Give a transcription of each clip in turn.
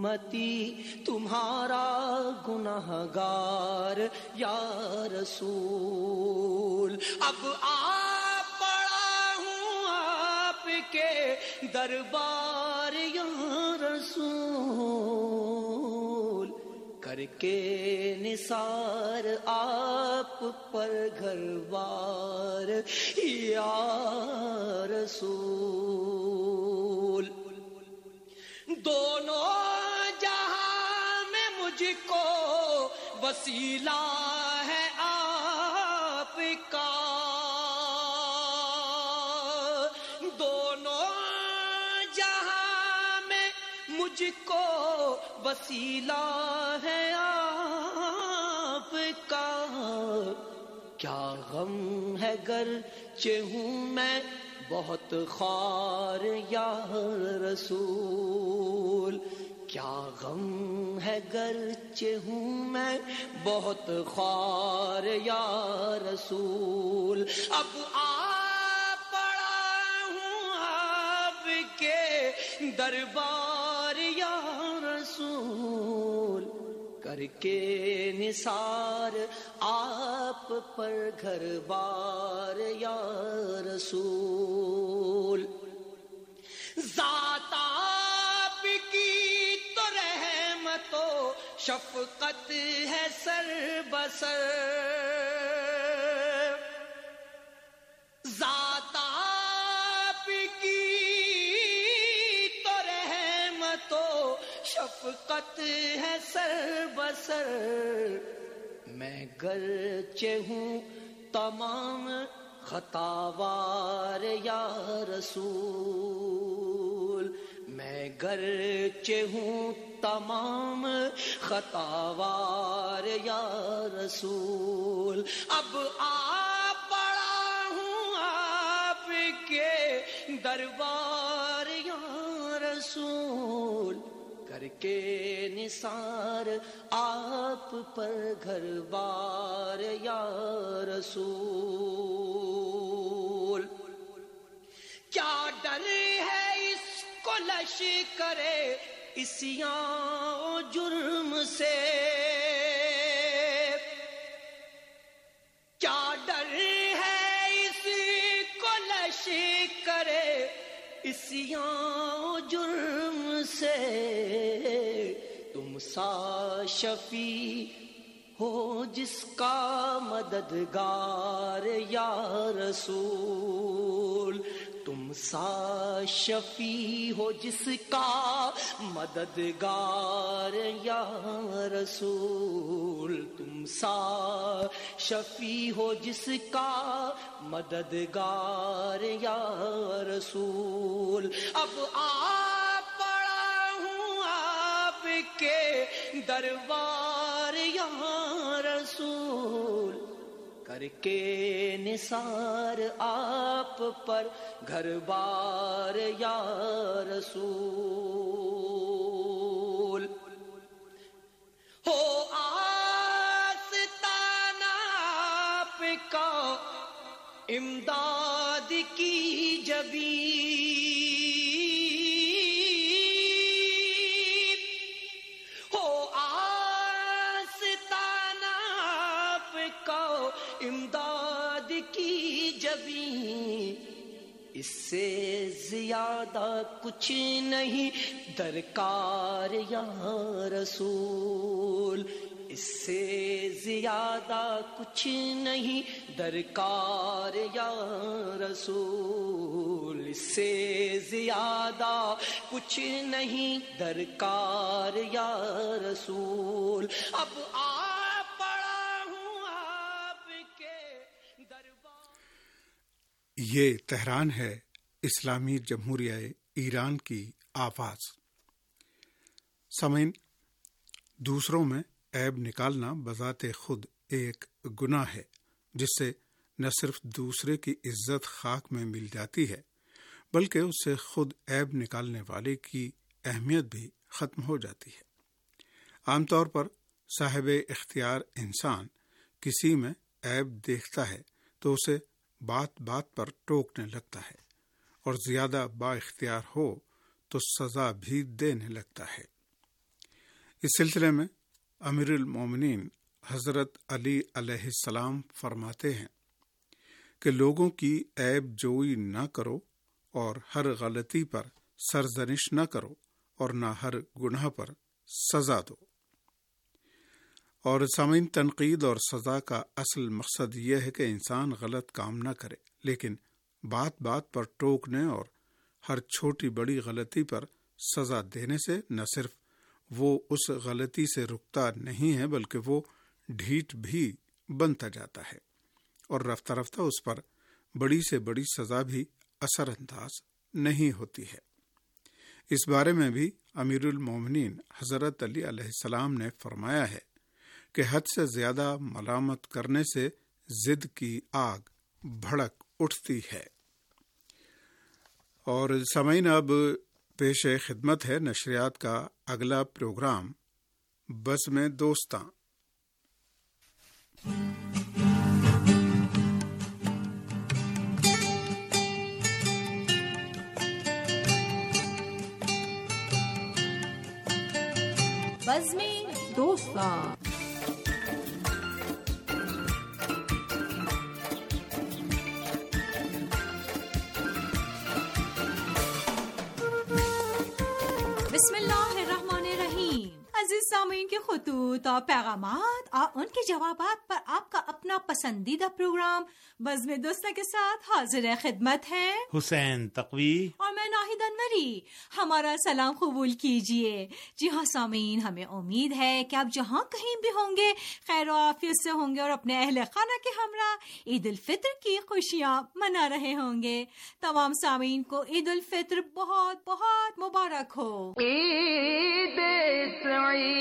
امتی تمہارا گنہگار یا رسول. اب پڑا ہوں آپ کے دربار یا رسول. کر کے نثار آپ پر گھر بار یا رسول. دونوں جہاں میں مجھ کو وسیلہ ہے آپ کا. دونوں جہاں میں مجھ کو وسیلہ ہے آپ کا. کیا غم ہے گرچہ ہوں میں بہت خوار یا رسول. کیا غم ہے گرچہ ہوں میں بہت خوار یا رسول. اب پڑا ہوں آپ کے دربار یا رسول. کر کے نثار آپ پر گھر بار یا رسول. ذات آپ کی تو رحمت و شفقت ہے سر بسر. ذات آپ کی تو رحمت و شفقت ہے سر بسر. میں گرچہ ہوں تمام خطاوار یا رسول. میں گرچہ ہوں تمام خطاوار یا رسول. اب پڑا ہوں آپ کے دربار یا رسول. کر کے نثار آپ پر گھر بار یا رسول. کیا ڈر ہے اس کو لشکر عصیان و جرم سے. کیا ڈر ہے اس کو لشکر عصیان و جرم سے. تم سا شفیع ہو جس کا مددگار یا رسول. تم سا شفیع ہو جس کا مددگار یا رسول. تم سا شفیع ہو جس کا مددگار یا رسول. اب پڑا ہوں آپ کے دربار یا رسول. کر کے نثار آپ پر گھر بار یا رسول. ہو آستانہ آپ کا امداد کی جبین. ہو آستانہ آپ کا امداد کی جبین. اس سے زیادہ کچھ نہیں درکار یا رسول. اس سے زیادہ کچھ نہیں درکار یا رسول. اس سے زیادہ کچھ نہیں درکار یا رسول. اب پڑا ہوں آپ کے دربار. یہ تہران ہے اسلامی جمہوریہ ایران کی آواز. سامعین، دوسروں میں عیب نکالنا بذات خود ایک گناہ ہے جس سے نہ صرف دوسرے کی عزت خاک میں مل جاتی ہے بلکہ اس سے خود عیب نکالنے والے کی اہمیت بھی ختم ہو جاتی ہے. عام طور پر صاحب اختیار انسان کسی میں عیب دیکھتا ہے تو اسے بات بات پر ٹوکنے لگتا ہے اور زیادہ با اختیار ہو تو سزا بھی دینے لگتا ہے. اس سلسلے میں امیر المومنین حضرت علی علیہ السلام فرماتے ہیں کہ لوگوں کی عیب جوئی نہ کرو اور ہر غلطی پر سرزنش نہ کرو اور نہ ہر گناہ پر سزا دو۔ اور سامعین، تنقید اور سزا کا اصل مقصد یہ ہے کہ انسان غلط کام نہ کرے، لیکن بات بات پر ٹوکنے اور ہر چھوٹی بڑی غلطی پر سزا دینے سے نہ صرف وہ اس غلطی سے رکتا نہیں ہے بلکہ وہ ڈھیٹ بھی بنتا جاتا ہے اور رفتہ رفتہ اس پر بڑی سے بڑی سزا بھی اثر انداز نہیں ہوتی ہے۔ اس بارے میں بھی امیر المومنین حضرت علی علیہ السلام نے فرمایا ہے کہ حد سے زیادہ ملامت کرنے سے ضد کی آگ بھڑک اٹھتی ہے۔ اور سامعین، اب پیش خدمت ہے نشریات کا اگلا پروگرام بزم دوستاں۔ بزم دوستاں۔ بسم اللہ الرحمن الرحیم۔ عزیز سامعین کے خطوط اور پیغامات اور ان کے جوابات پر آپ کا اپنا پسندیدہ پروگرام بزم دوستاں کے ساتھ حاضر خدمت ہے حسین تقوی اور میں ناہید انوری۔ ہمارا سلام قبول کیجئے۔ جی ہاں سامعین، ہمیں امید ہے کہ آپ جہاں کہیں بھی ہوں گے خیر و عافیت سے ہوں گے اور اپنے اہل خانہ کے ہمراہ عید الفطر کی خوشیاں منا رہے ہوں گے۔ تمام سامعین کو عید الفطر بہت بہت مبارک ہو۔ عید سعید،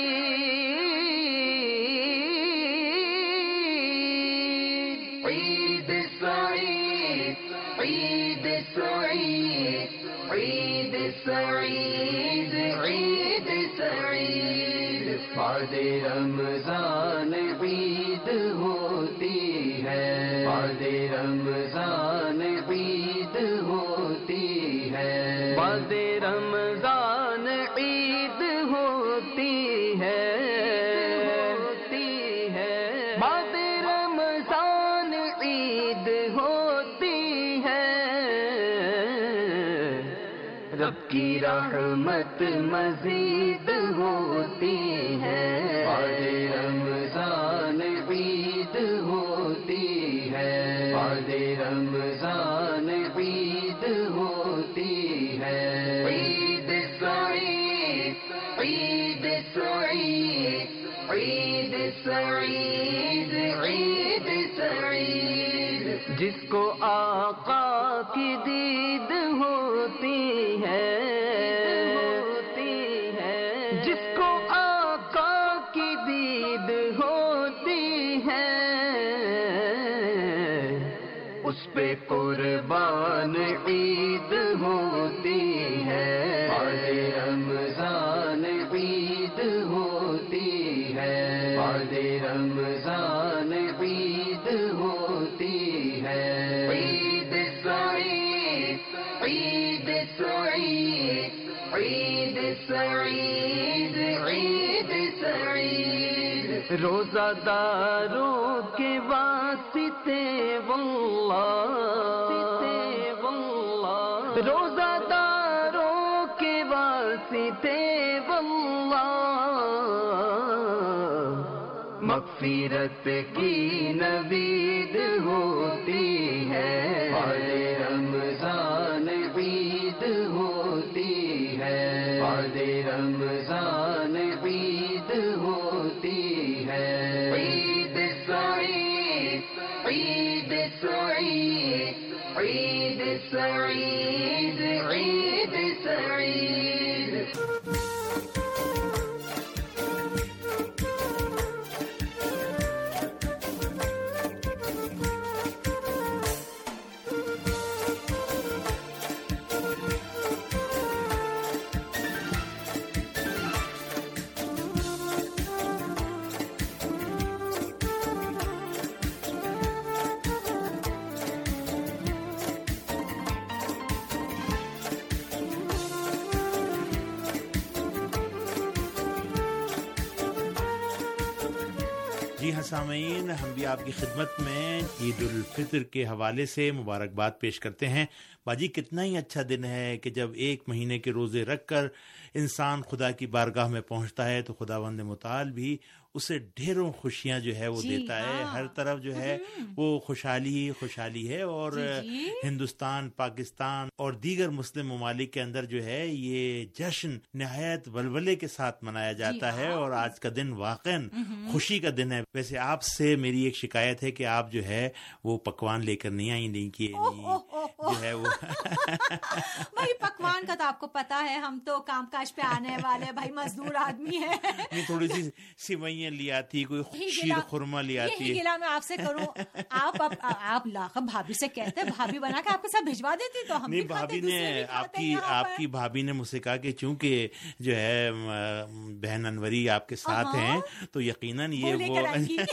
عید سعید، عید سعید، عید سعید، عید سعید۔ بعد رمضان عید ہوتی ہے، بعد رمضان عید ہوتی ہے، بعد رمضان عید ہوتی ہے، ہوتی ہے، بعد رمضان عید ہوتی ہے۔ رب کی رحمت مزید ہوتی ہے، بعد رمضان عید ہوتی ہے، بعد رمضان عید ہوتی ہے۔ عید سعید، عید سعید، عید سعید، عید سعید۔ جس کو آقا کی دید ہوتی ہے، جس کو آقا کی دید ہوتی ہے، اس پہ قربان عید ہوتی ہے، بعد رمضان عید ہوتی ہے، بعد رمضان عید ہوتی ہے۔ عید سعید، عید سعید، عید سعید، عید سعید۔ روزہ داروں کے واسطے واللہ، روزہ داروں کے واسطے واللہ، مغفرت کی نوید ہوتی ہے، بعد رمضان عید ہوتی ہے، بعد رمضان عید ہوتی ہے۔ عید سعید، عید سعید، عید سعید، عید سعید۔ جی ہاں سامعین، ہم بھی آپ کی خدمت میں عید الفطر کے حوالے سے مبارکباد پیش کرتے ہیں۔ باجی کتنا ہی اچھا دن ہے کہ جب ایک مہینے کے روزے رکھ کر انسان خدا کی بارگاہ میں پہنچتا ہے تو خداوند متعال بھی اسے ڈھیروں خوشیاں جو ہے وہ دیتا ہے۔ ہر طرف جو ہے وہ خوشحالی ہی خوشحالی ہے، اور ہندوستان، پاکستان اور دیگر مسلم ممالک کے اندر جو ہے یہ جشن نہایت ولولے کے ساتھ منایا جاتا ہے، اور آج کا دن واقعاً خوشی کا دن ہے۔ ویسے آپ سے میری ایک شکایت ہے کہ آپ جو ہے وہ پکوان لے کر نہیں آئی، نہیں کہ جو ہے وہ بھائی پکوان کا تو آپ کو پتا ہے، ہم تو کام کاج پہ آنے والے بھائی مزدور آدمی ہیں۔ تھوڑی سی سیوئیاں لے آتی، کوئی شیر خورما لے آتی۔ یہی گلا میں آپ سے کروں، آپ لاکھ بھابھی سے کہتے بھابھی بنا کے آپ کے ساتھ بھجوا دیتی تو ہم بھی بھابھی نے آپ کی بھابھی نے مجھ سے کہا کہ چونکہ جو ہے بہن انوری آپ کے ساتھ ہیں تو یقیناً یہ وہ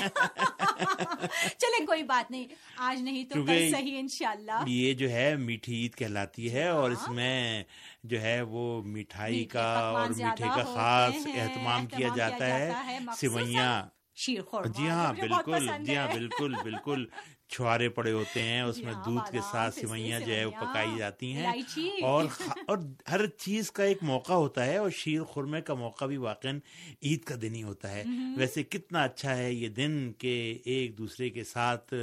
چلیں کوئی بات نہیں، آج نہیں تو کل صحیح انشاءاللہ۔ یہ جو ہے میٹھی عید کہلاتی ہے، اور اس میں جو ہے وہ مٹھائی کا اور میٹھے کا خاص اہتمام کیا جاتا ہے۔ سوئیاں، شیر خورما، جی ہاں بالکل، جی ہاں بالکل بالکل، چھوارے پڑے ہوتے ہیں، اس میں دودھ کے ساتھ سوئیاں جو ہے وہ پکائی جاتی ہیں، اور ہر چیز کا ایک موقع ہوتا ہے، اور شیر خورمے کا موقع بھی واقعاً عید کا دن ہی ہوتا ہے۔ ویسے کتنا اچھا ہے یہ دن کہ ایک دوسرے کے ساتھ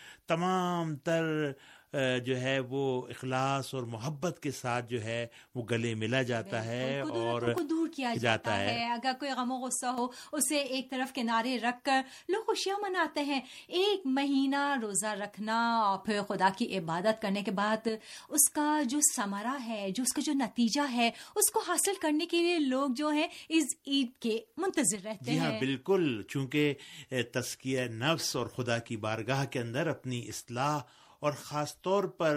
تمام تر جو ہے وہ اخلاص اور محبت کے ساتھ جو ہے وہ گلے ملا جاتا ہے اور دور کیا جاتا ہے۔ اگر کوئی غم و غصہ ہو اسے ایک طرف کنارے رکھ کر لوگ خوشیاں مناتے ہیں۔ ایک مہینہ روزہ رکھنا اور پھر خدا کی عبادت کرنے کے بعد اس کا جو ثمرہ ہے، جو اس کا جو نتیجہ ہے، اس کو حاصل کرنے کے لیے لوگ جو ہیں اس عید کے منتظر رہتے ہیں۔ جی ہاں بالکل، چونکہ تزکیہ نفس اور خدا کی بارگاہ کے اندر اپنی اصلاح اور خاص طور پر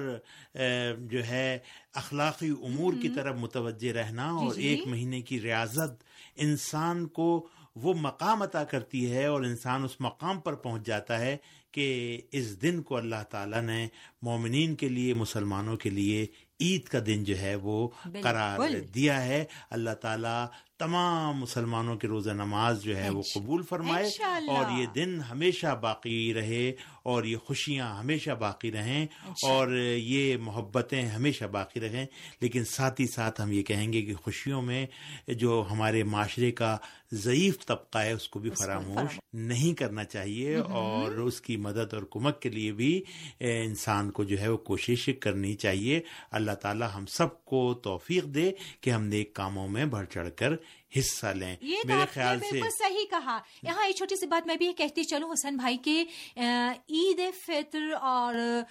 جو ہے اخلاقی امور کی طرف متوجہ رہنا اور ایک مہینے کی ریاضت انسان کو وہ مقام عطا کرتی ہے، اور انسان اس مقام پر پہنچ جاتا ہے کہ اس دن کو اللہ تعالیٰ نے مومنین کے لیے، مسلمانوں کے لیے عید کا دن جو ہے وہ قرار دیا ہے۔ اللہ تعالیٰ تمام مسلمانوں کے روزہ نماز جو ہے وہ قبول فرمائے، اور یہ دن ہمیشہ باقی رہے، اور یہ خوشیاں ہمیشہ باقی رہیں، اور یہ محبتیں ہمیشہ باقی رہیں۔ لیکن ساتھ ہی ساتھ ہم یہ کہیں گے کہ خوشیوں میں جو ہمارے معاشرے کا ضعیف طبقہ ہے اس کو بھی فراموش نہیں کرنا چاہیے، اور اس کی مدد اور کمک کے لیے بھی انسان کو جو ہے وہ کوشش کرنی چاہیے۔ اللہ تعالی ہم سب کو توفیق دے کہ ہم نیک کاموں میں بڑھ چڑھ کر حصہ لیں۔ میرے خیال سے بالکل صحیح کہا۔ یہاں ایک چھوٹی سی بات میں بھی کہتی چلوں حسین بھائی کہ عید فطر اور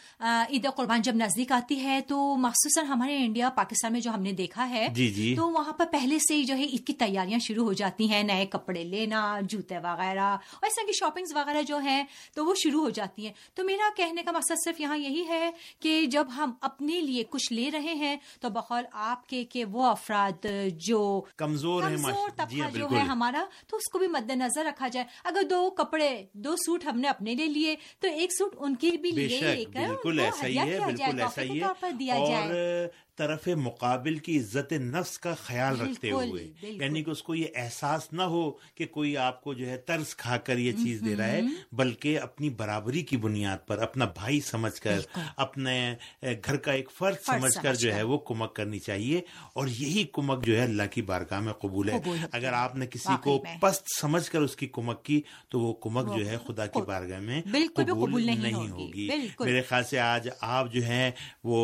عید قربان جب نزدیک آتی ہے تو مخصوصاً ہمارے انڈیا پاکستان میں جو ہم نے دیکھا ہے تو وہاں پر پہلے سے ہی جو ہے عید کی تیاریاں شروع ہو جاتی ہیں، نئے کپڑے لینا، جوتے وغیرہ اور اس طرح کی شاپنگز وغیرہ جو ہیں تو وہ شروع ہو جاتی ہیں۔ تو میرا کہنے کا مقصد صرف یہاں یہی ہے کہ جب ہم اپنے لیے کچھ لے رہے ہیں تو بقول آپ کے کہ وہ افراد جو کمزور طبقہ جو ہے ہمارا، تو اس کو بھی مد نظر رکھا جائے۔ اگر 2 کپڑے 2 سوٹ ہم نے اپنے لیے تو 1 سوٹ ان کے بھی لے کر بالکل ایسا ہی ہے، بالکل ایسا ہی ہے، اور طرف مقابل کی عزت نفس کا خیال رکھتے ہوئے، یعنی کہ اس کو یہ احساس نہ ہو کہ کوئی آپ کو جو ہے ترس کھا کر یہ چیز دے رہا ہے، بلکہ اپنی برابری کی بنیاد پر اپنا بھائی سمجھ کر، اپنے گھر کا ایک فرد سمجھ کر جو ہے وہ کمک کرنی چاہیے، اور یہی کمک جو ہے اللہ کی بارگاہ میں قبول ہے۔ اگر آپ نے کسی کو پست سمجھ کر اس کی کمک کی تو وہ کمک جو ہے خدا کی بارگاہ میں قبول نہیں ہوگی۔ میرے خیال سے آج آپ جو ہیں وہ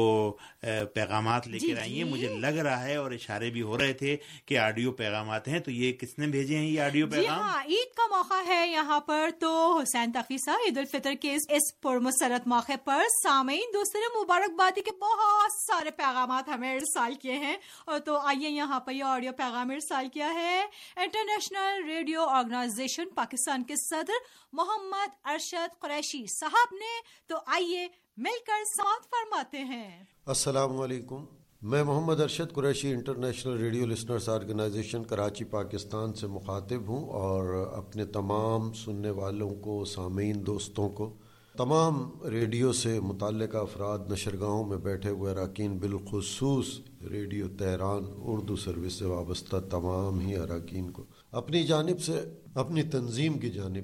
پیغامات لے کر آئی ہیں، مجھے لگ رہا ہے، اور اشارے بھی ہو رہے تھے کہ آڈیو پیغامات ہیں، تو یہ کس نے بھیجے ہیں یہ آڈیو پیغام؟ جی ہاں، عید کا موقع ہے یہاں پر، تو حسین تقی صاحب عید الفطر کے اس پرمسرت موقع پر سامعین دوسرے مبارکبادی کے بہت سارے پیغامات ہمیں ارسال کیے ہیں، اور تو آئیے یہاں پر یہ آڈیو پیغام ارسال کیا ہے انٹرنیشنل ریڈیو آرگنائزیشن پاکستان کے صدر محمد ارشد قریشی صاحب نے، تو آئیے مل کر سماعت فرماتے ہیں۔ السلام علیکم، میں Muhammad Arshad Qureshi international radio listeners organisation Karachi Pakistan سے مخاطب ہوں، اور اپنے تمام سننے والوں کو، سامعین دوستوں کو، تمام ریڈیو سے متعلقہ افراد، نشرگاہوں میں بیٹھے ہوئے اراکین، بالخصوص ریڈیو تہران اردو سروس سے وابستہ تمام ہی اراکین کو اپنی جانب سے، اپنی تنظیم کی جانب سے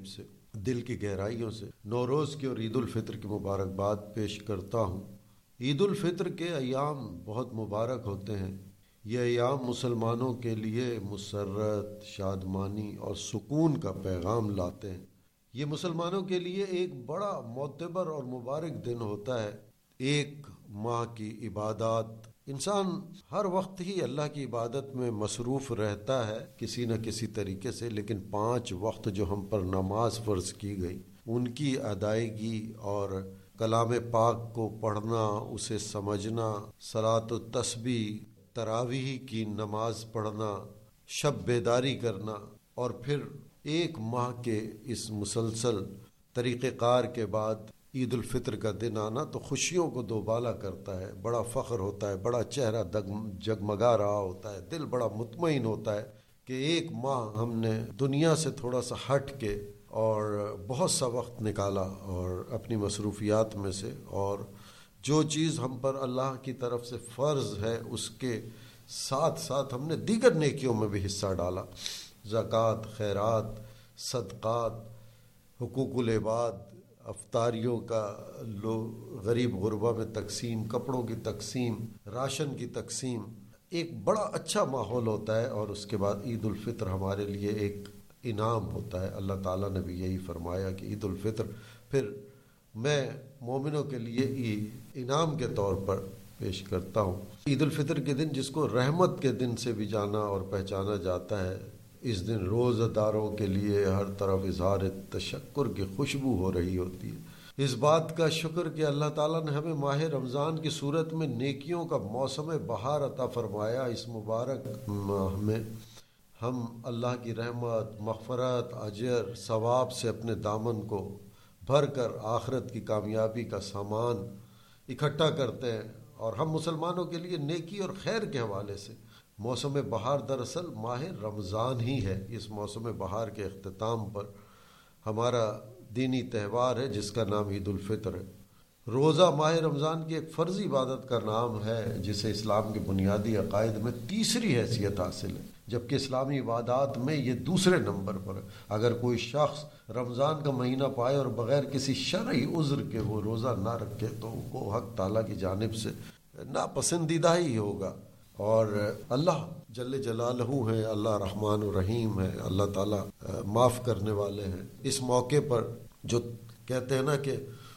دل کی گہرائیوں سے نوروز کی اور عید الفطر کی مبارکباد پیش کرتا ہوں۔ عید الفطر کے ایام بہت مبارک ہوتے ہیں۔ یہ ایام مسلمانوں کے لیے مسرت، شادمانی اور سکون کا پیغام لاتے ہیں۔ یہ مسلمانوں کے لیے ایک بڑا معتبر اور مبارک دن ہوتا ہے۔ ایک ماہ کی عبادات، انسان ہر وقت ہی اللہ کی عبادت میں مصروف رہتا ہے کسی نہ کسی طریقے سے، لیکن 5 وقت جو ہم پر نماز فرض کی گئی ان کی ادائیگی اور کلام پاک کو پڑھنا، اسے سمجھنا، صلاۃ و تسبیح، تراویح کی نماز پڑھنا، شب بیداری کرنا، اور پھر ایک ماہ کے اس مسلسل طریقہ کار کے بعد عید الفطر کا دن آنا تو خوشیوں کو دوبالا کرتا ہے، بڑا فخر ہوتا ہے، بڑا چہرہ جگمگا رہا ہوتا ہے، دل بڑا مطمئن ہوتا ہے کہ ایک ماہ ہم نے دنیا سے تھوڑا سا ہٹ کے اور بہت سا وقت نکالا اور اپنی مصروفیات میں سے، اور جو چیز ہم پر اللہ کی طرف سے فرض ہے اس کے ساتھ ساتھ ہم نے دیگر نیکیوں میں بھی حصہ ڈالا، زکوٰۃ، خیرات، صدقات، حقوق العباد، افطاریوں کا غریب غربا میں تقسیم، کپڑوں کی تقسیم، راشن کی تقسیم، ایک بڑا اچھا ماحول ہوتا ہے۔ اور اس کے بعد عید الفطر ہمارے لیے ایک انعام ہوتا ہے۔ اللہ تعالیٰ نے بھی یہی فرمایا کہ عید الفطر پھر میں مومنوں کے لیے انعام کے طور پر پیش کرتا ہوں۔ عید الفطر کے دن جس کو رحمت کے دن سے بھی جانا اور پہچانا جاتا ہے، اس دن روزہ داروں کے لیے ہر طرف اظہار تشکر کی خوشبو ہو رہی ہوتی ہے۔ اس بات کا شکر کہ اللہ تعالیٰ نے ہمیں ماہ رمضان کی صورت میں نیکیوں کا موسم بہار عطا فرمایا۔ اس مبارک ماہ میں ہم اللہ کی رحمت، مغفرت، اجر، ثواب سے اپنے دامن کو بھر کر آخرت کی کامیابی کا سامان اکٹھا کرتے ہیں، اور ہم مسلمانوں کے لیے نیکی اور خیر کے حوالے سے موسم بہار دراصل ماہ رمضان ہی ہے۔ اس موسم بہار کے اختتام پر ہمارا دینی تہوار ہے جس کا نام عید الفطر ہے۔ روزہ ماہ رمضان کی ایک فرضی عبادت کا نام ہے جسے اسلام کے بنیادی عقائد میں تیسری حیثیت حاصل ہے، جبکہ اسلامی عبادات میں یہ دوسرے نمبر پر ہے۔ اگر کوئی شخص رمضان کا مہینہ پائے اور بغیر کسی شرعی عذر کے وہ روزہ نہ رکھے تو وہ حق تعالیٰ کی جانب سے ناپسندیدہ ہی ہوگا، اور اللہ جل جلالہ ہے، اللہ رحمان الرحیم ہے، اللہ تعالیٰ معاف کرنے والے ہیں۔ اس موقع پر جو کہتے ہیں نا کہ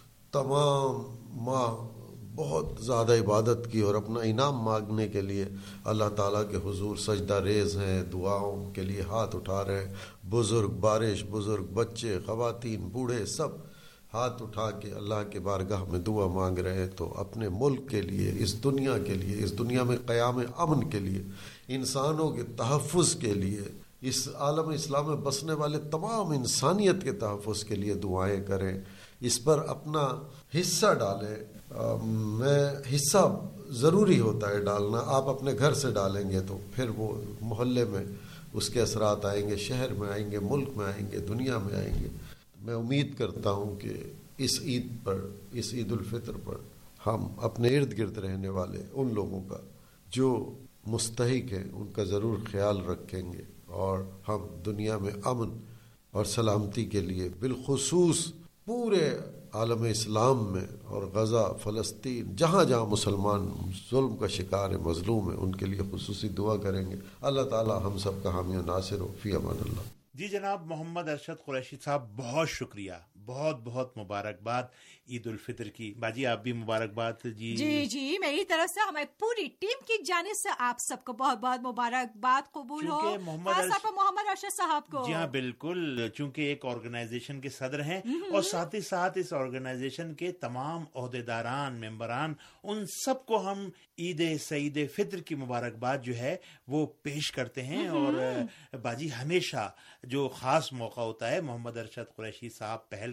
تمام ماہ بہت زیادہ عبادت کی اور اپنا انعام مانگنے کے لیے اللہ تعالیٰ کے حضور سجدہ ریز ہیں، دعاؤں کے لیے ہاتھ اٹھا رہے ہیں، بزرگ بارش، بزرگ بچے، خواتین، بوڑھے، سب ہاتھ اٹھا کے اللہ کے بارگاہ میں دعا مانگ رہے ہیں۔ تو اپنے ملک کے لیے، اس دنیا کے لیے، اس دنیا میں قیام امن کے لیے، انسانوں کے تحفظ کے لیے، اس عالم اسلام میں بسنے والے تمام انسانیت کے تحفظ کے لیے دعائیں کریں، اس پر اپنا حصہ ڈالیں۔ حصہ ضروری ہوتا ہے ڈالنا، آپ اپنے گھر سے ڈالیں گے تو پھر وہ محلے میں اس کے اثرات آئیں گے، شہر میں آئیں گے، ملک میں آئیں گے، دنیا میں آئیں گے۔ میں امید کرتا ہوں کہ اس عید پر، اس عید الفطر پر ہم اپنے ارد گرد رہنے والے ان لوگوں کا جو مستحق ہیں ان کا ضرور خیال رکھیں گے، اور ہم دنیا میں امن اور سلامتی کے لیے، بالخصوص پورے عالم اسلام میں اور غزہ، فلسطین، جہاں جہاں مسلمان ظلم کا شکار ہے، مظلوم ہیں، ان کے لیے خصوصی دعا کریں گے۔ اللہ تعالی ہم سب کا حامی و ناصر ہو۔ فی امان اللہ۔ جی جناب محمد ارشد قریشی صاحب، بہت شکریہ، بہت بہت مبارکباد عید الفطر کی۔ باجی آپ بھی مبارکباد۔ جی میری طرف سے ہماری پوری ٹیم کی جانب سے آپ سب کو بہت بہت مبارکباد قبول ہو، محمد ارشد صاحب کو۔ جی ہاں بالکل، چونکہ ایک آرگنائزیشن کے صدر ہیں اور ساتھ ہی ساتھ اس آرگنائزیشن کے تمام عہدیداران، ممبران، ان سب کو ہم عید سعید فطر کی مبارکباد جو ہے وہ پیش کرتے ہیں۔ اور باجی ہمیشہ جو خاص موقع ہوتا ہے محمد ارشد قریشی صاحب پہل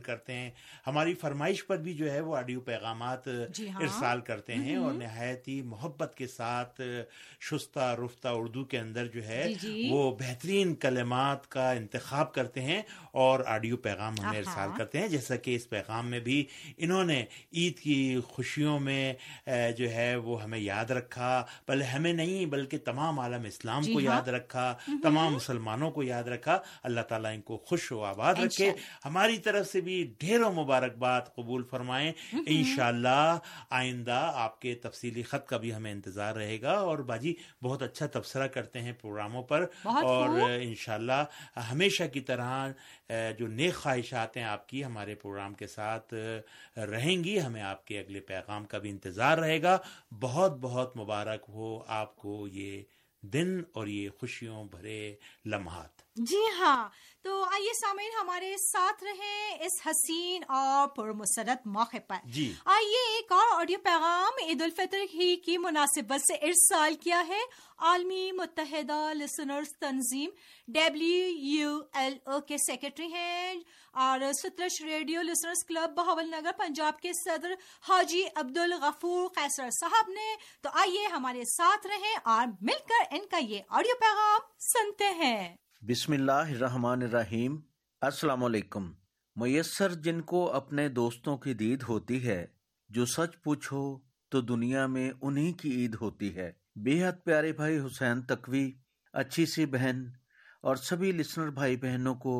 کرتے ہیں, ہماری فرمائش پر بھی جو ہے وہ آڈیو پیغامات ارسال کرتے ہیں, اور نہایت ہی محبت کے ساتھ شستہ رفتہ اردو کے اندر جو ہے وہ بہترین کلمات کا انتخاب کرتے ہیں اور آڈیو پیغام ہمیں ارسال کرتے ہیں. جیسا کہ اس پیغام میں بھی انہوں نے عید کی خوشیوں میں جو ہے وہ ہمیں یاد رکھا, بلکہ ہمیں نہیں بلکہ تمام عالم اسلام کو یاد رکھا, تمام مسلمانوں کو یاد رکھا. اللہ تعالیٰ ان کو خوش و آباد رکھے. ہماری طرف سے بھی ڈھیروں مبارکباد قبول فرمائیں. انشاءاللہ آئندہ آپ کے تفصیلی خط کا بھی ہمیں انتظار رہے گا, اور باجی بہت اچھا تبصرہ کرتے ہیں پروگراموں پر, اور انشاءاللہ ہمیشہ کی طرح جو نیک خواہشات ہیں آپ کی ہمارے پروگرام کے ساتھ رہیں گی. ہمیں آپ کے اگلے پیغام کا بھی انتظار رہے گا. بہت بہت مبارک ہو آپ کو یہ دن اور یہ خوشیوں بھرے لمحات. جی ہاں, تو آئیے سامعین ہمارے ساتھ رہیں اس حسین اور پرمسرت موقع پر. جی آئیے ایک اور آڈیو پیغام عید الفطر ہی کی مناسبت سے ارسال کیا ہے عالمی متحدہ لسنرز تنظیم WULO کے سیکرٹری ہیں اور سترش radio listeners club Bahawal Nagar Punjab کے صدر حاجی عبدالغفور قیصر صاحب نے. تو آئیے ہمارے ساتھ رہیں اور مل کر ان کا یہ آڈیو پیغام سنتے ہیں. بسم اللہ الرحمن الرحیم. السلام علیکم. میسر جن کو اپنے دوستوں کی دید ہوتی ہے, جو سچ پوچھو تو دنیا میں انہی کی عید ہوتی ہے. بے حد پیارے بھائی حسین تقوی, اچھی سی بہن اور سبھی لسنر بھائی بہنوں کو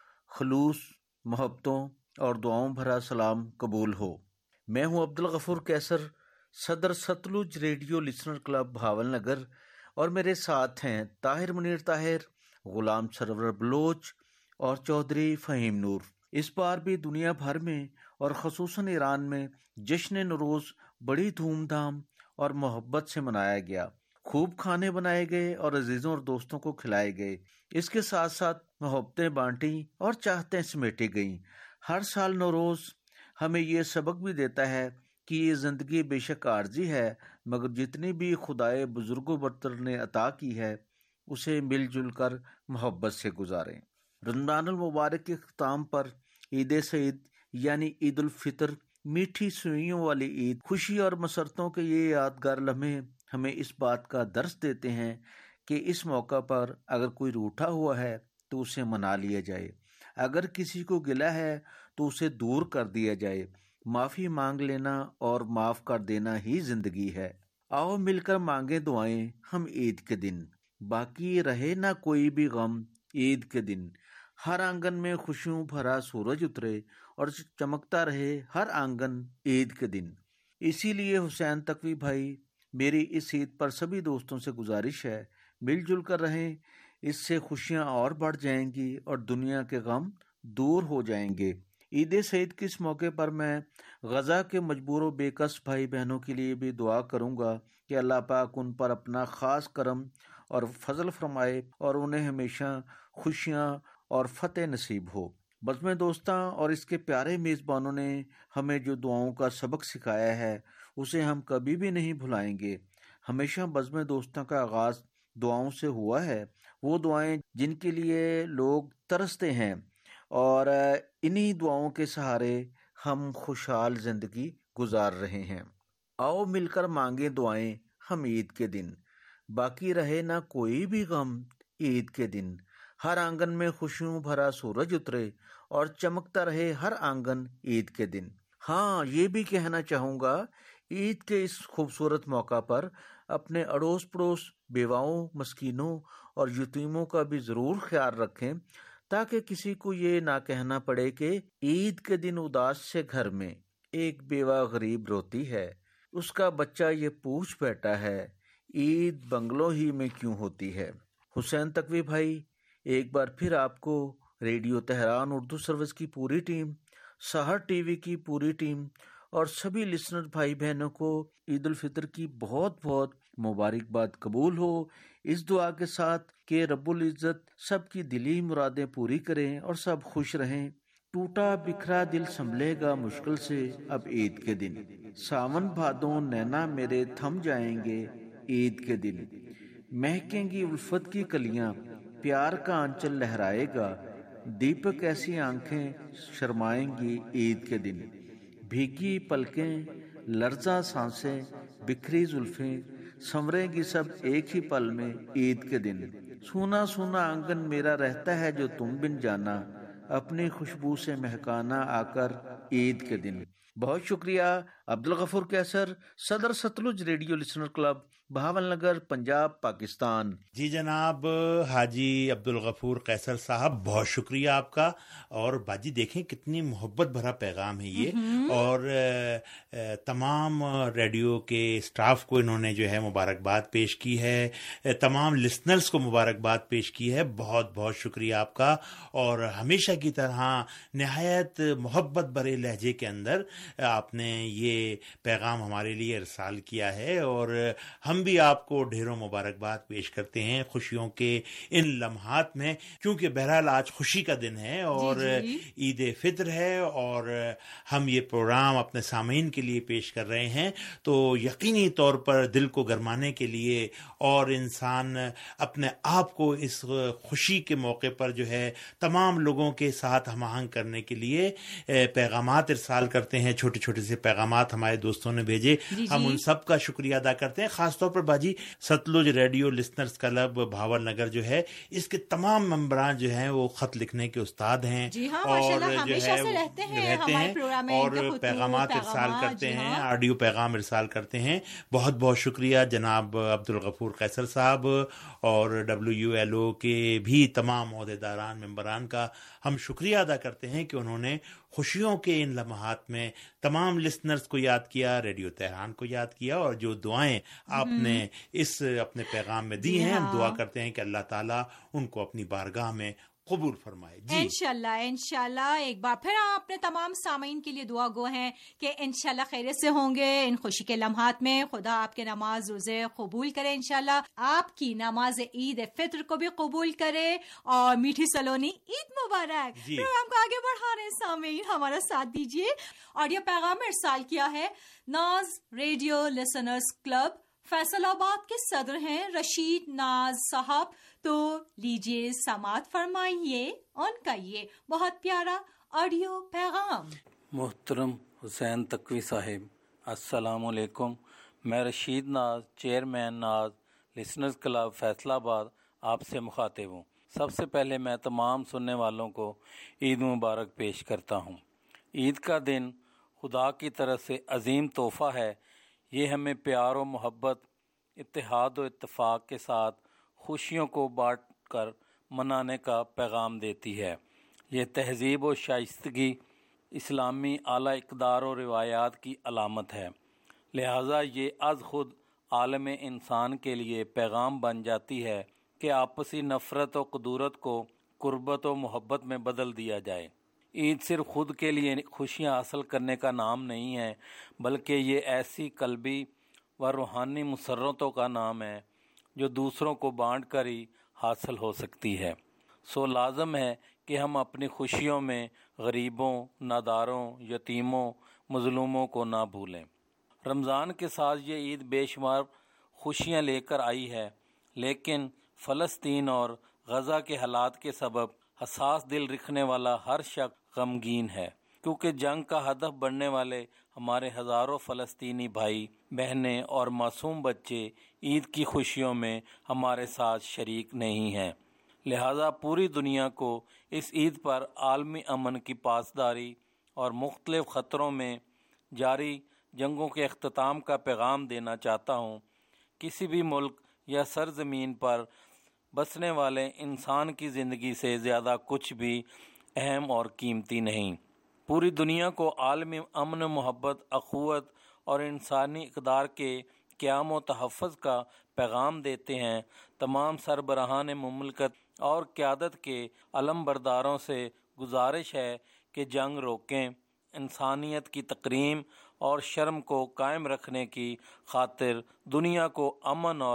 خلوص محبتوں اور دعاؤں بھرا سلام قبول ہو. میں ہوں عبدالغفور قیصر, صدر Sutlej radio listener club Bahawal Nagar, اور میرے ساتھ ہیں طاہر منیر طاہر, غلام سرور بلوچ اور چودھری فہیم نور. اس بار بھی دنیا بھر میں اور خصوصاً ایران میں جشن نوروز بڑی دھوم دھام اور محبت سے منایا گیا. خوب کھانے بنائے گئے اور عزیزوں اور دوستوں کو کھلائے گئے. اس کے ساتھ ساتھ محبتیں بانٹی اور چاہتیں سمیٹی گئیں. ہر سال نوروز ہمیں یہ سبق بھی دیتا ہے کہ یہ زندگی بے شک عارضی ہے, مگر جتنی بھی خدائے بزرگ و برتر نے عطا کی ہے اسے مل جل کر محبت سے گزاریں. رمضان المبارک کے اختتام پر عید سعید یعنی عید الفطر, میٹھی سوئیوں والی عید, خوشی اور مسرتوں کے یہ یادگار لمحے ہمیں اس بات کا درس دیتے ہیں کہ اس موقع پر اگر کوئی روٹھا ہوا ہے تو اسے منا لیا جائے, اگر کسی کو گلہ ہے تو اسے دور کر دیا جائے. معافی مانگ لینا اور معاف کر دینا ہی زندگی ہے. آؤ مل کر مانگیں دعائیں ہم عید کے دن, باقی رہے نہ کوئی بھی غم عید کے دن. ہر آنگن میں خوشیوں بھرا سورج اترے اور چمکتا رہے ہر آنگن عید کے دن. اسی لیے حسین تقوی بھائی, میری اس عید پر سبھی دوستوں سے گزارش ہے, مل جل کر رہیں, اس سے خوشیاں اور بڑھ جائیں گی اور دنیا کے غم دور ہو جائیں گے. عید سعید کے اس موقع پر میں غزہ کے مجبور و بے کس بھائی بہنوں کے لیے بھی دعا کروں گا کہ اللہ پاک ان پر اپنا خاص کرم اور فضل فرمائے اور انہیں ہمیشہ خوشیاں اور فتح نصیب ہو. بزم دوستاں اور اس کے پیارے میزبانوں نے ہمیں جو دعاؤں کا سبق سکھایا ہے اسے ہم کبھی بھی نہیں بھلائیں گے. ہمیشہ بزم دوستاں کا آغاز دعاؤں سے ہوا ہے, وہ دعائیں جن کے لیے لوگ ترستے ہیں, اور انہی دعاؤں کے سہارے ہم خوشحال زندگی گزار رہے ہیں. آؤ مل کر مانگیں دعائیں ہم عید کے دن, باقی رہے نہ کوئی بھی غم عید کے دن. ہر آنگن میں خوشیوں بھرا سورج اترے اور چمکتا رہے ہر آنگن عید کے دن. ہاں, یہ بھی کہنا چاہوں گا, عید کے اس خوبصورت موقع پر اپنے اڑوس پڑوس بیواؤں, مسکینوں اور یتیموں کا بھی ضرور خیال رکھیں, تاکہ کسی کو یہ نہ کہنا پڑے کہ عید کے دن اداس سے گھر میں ایک بیوہ غریب روتی ہے, اس کا بچہ یہ پوچھ بیٹھا ہے عید بنگلوں ہی میں کیوں ہوتی ہے. حسین تقوی بھائی, ایک بار پھر آپ کو ریڈیو تہران اردو سروس کی پوری ٹیم, سحر ٹی وی کی پوری ٹیم اور سبھی لسنر بھائی بہنوں کو عید الفطر کی بہت بہت مبارکباد قبول ہو, اس دعا کے ساتھ کہ رب العزت سب کی دلی مرادیں پوری کریں اور سب خوش رہیں. ٹوٹا بکھرا دل سنبھلے گا مشکل سے اب عید کے دن, ساون بھادوں نینا میرے تھم جائیں گے عید کے دن. مہکیں گی الفت کی کلیاں, پیار کا آنچل لہرائے گا दीपक ऐसी आंखें शर्माएंगी ईद के दिन, भीगी पलकें, लर्जा सांसें, बिखरी जुल्फें, संवरेंगी सब एक ही पल में ईद के दिन। सूना सूना आंगन मेरा रहता है जो तुम बिन जाना, अपनी खुशबू से महकाना आकर ईद के दिन। बहुत शुक्रिया अब्दुल गफूर कैसर, सदर Sutlej radio listener club, Bahawal Nagar, Punjab, Pakistan. जी जनाब हाजी अब्दुल गफूर कैसर साहब, बहुत शुक्रिया आपका। और बाजी देखें कितनी मोहब्बत भरा पैगाम है ये, और तमाम रेडियो के स्टाफ को इन्होंने जो है मुबारकबाद पेश की है, तमाम लिसनर्स को मुबारकबाद पेश की है। बहुत बहुत शुक्रिया आपका। और हमेशा की तरह नहायत मोहब्बत भरे लहजे के अंदर आपने ये पैगाम हमारे लिए इरसाल किया है, और हम भी आपको ढेरों मुबारकबाद पेश करते हैं खुशियों के इन लम्हात में, क्योंकि बहरहाल आज खुशी का दिन है और ईद फित्र है, और हम ये प्रोग्राम अपने सामीन के लिए पेश कर रहे हैं। तो यकीनी तौर पर दिल को गरमाने के लिए और इंसान अपने आप को इस खुशी के मौके पर जो है तमाम लोगों के साथ हम आहंग करने के लिए पैगामात इरसाल करते हैं। छोटे छोटे से पैगामात हमारे दोस्तों ने भेजे, हम उन सब का शुक्रिया अदा करते हैं। खासतौर पर बाजी Sutlej radio listeners club Bahawal Nagar जो है, इसके तमाम मेंबरान जो हैं वो खत लिखने के उस्ताद हैं, और जो है रहते हैं और पैगामात इरसाल करते हैं, ऑडियो पैगाम इरसाल करते हैं। बहुत बहुत शुक्रिया जनाब अब्दुल गफूर कैसर साहब और WLO के भी तमाम ओहदेदारान मेंबरान का हम शुक्रिया अदा करते हैं कि उन्होंने खुशियों के इन लम्हात में तमाम लिसनर्स को याद किया, रेडियो तेहरान को याद किया, और जो दुआएं आपने इस अपने पैगाम में दी हैं, हम दुआ करते हैं कि अल्लाह ताला उनको अपनी बारगाह में कबूल फरमाए। जी इंशाल्लाह इंशाल्लाह। एक बार फिर अपने तमाम सामीन के लिए दुआ गो हैं कि इंशाल्लाह खैरियत से होंगे इन खुशी के लम्हात में। खुदा आपके नमाज रोजे कबूल करे, इंशाल्लाह आपकी नमाज ईद फित्र को भी कबूल करे, और मीठी सलोनी ईद मुबारक। प्रोग्राम को आगे बढ़ा रहे सामीन, हमारा साथ दीजिए। ऑडियो पैगाम इरसाल किया है नाज रेडियो लिसनर्स क्लब फैसलाबाद के सदर हैं रशीद नाज साहब। तो लीजिए समात फरमाइए उनका ये बहुत प्यारा ऑडियो पैगाम। मोहतरम हुसैन तकवी साहिब, अस्सलाम वालेकुम। मैं रशीद नाज, चेयरमैन नाज लिसनर्स क्लब फैसलाबाद, आपसे मुखातिब हूँ। सबसे पहले मैं तमाम सुनने वालों को ईद मुबारक पेश करता हूँ। ईद का दिन खुदा की तरफ से अजीम तोहफ़ा है। ये हमें प्यार और मोहब्बत, इत्तेहाद और इत्तेफाक के साथ खुशियों को बांट कर मनाने का पैगाम देती है। ये तहजीब और शाइस्तगी इस्लामी आला इक़दार और रिवायात की अलामत है। लिहाजा ये अज़ खुद आलम इंसान के लिए पैगाम बन जाती है कि आपसी नफ़रत और कुदूरत को कुर्बत और मोहब्बत में बदल दिया जाए। ईद सिर्फ खुद के लिए खुशियाँ हासिल करने का नाम नहीं है, बल्कि ये ऐसी कल्बी व रूहानी मुसर्रतों का नाम है जो दूसरों को बांट कर ही हासिल हो सकती है। सो लाजम है कि हम अपनी खुशियों में गरीबों, नादारों, यतीमों, मज़लूमों को ना भूलें। रमज़ान के साथ ये ईद बेशुमार खुशियाँ लेकर आई है, लेकिन फ़लस्तीन और गज़ा के हालात के सबब हसास दिल रखने वाला हर शख्स गमगीन है, क्योंकि जंग का हदफ बनने वाले हमारे हज़ारों फ़लस्तीनी भाई बहनें और मासूम बच्चे ईद की खुशियों में हमारे साथ शरीक नहीं हैं। लिहाजा पूरी दुनिया को इस ईद पर आलमी अमन की पासदारी और मुख्तलिफ ख़तरों में जारी जंगों के अख्ताम का पैगाम देना चाहता हूँ। किसी भी मुल्क या सरज़मीन पर बसने वाले इंसान की ज़िंदगी से ज़्यादा कुछ भी अहम और कीमती नहीं। पूरी दुनिया को आलमी अमन, मोहब्बत, अखुवत और इंसानी इक़दार के क़याम व तहफ़्फ़ुज़ का पैगाम देते हैं। तमाम सरबराहान मुमलकत और क़यादत के अलमबरदारों से गुजारिश है कि जंग रोकें, इंसानियत की तकरीम और शर्म को कायम रखने की खातिर दुनिया को अमन और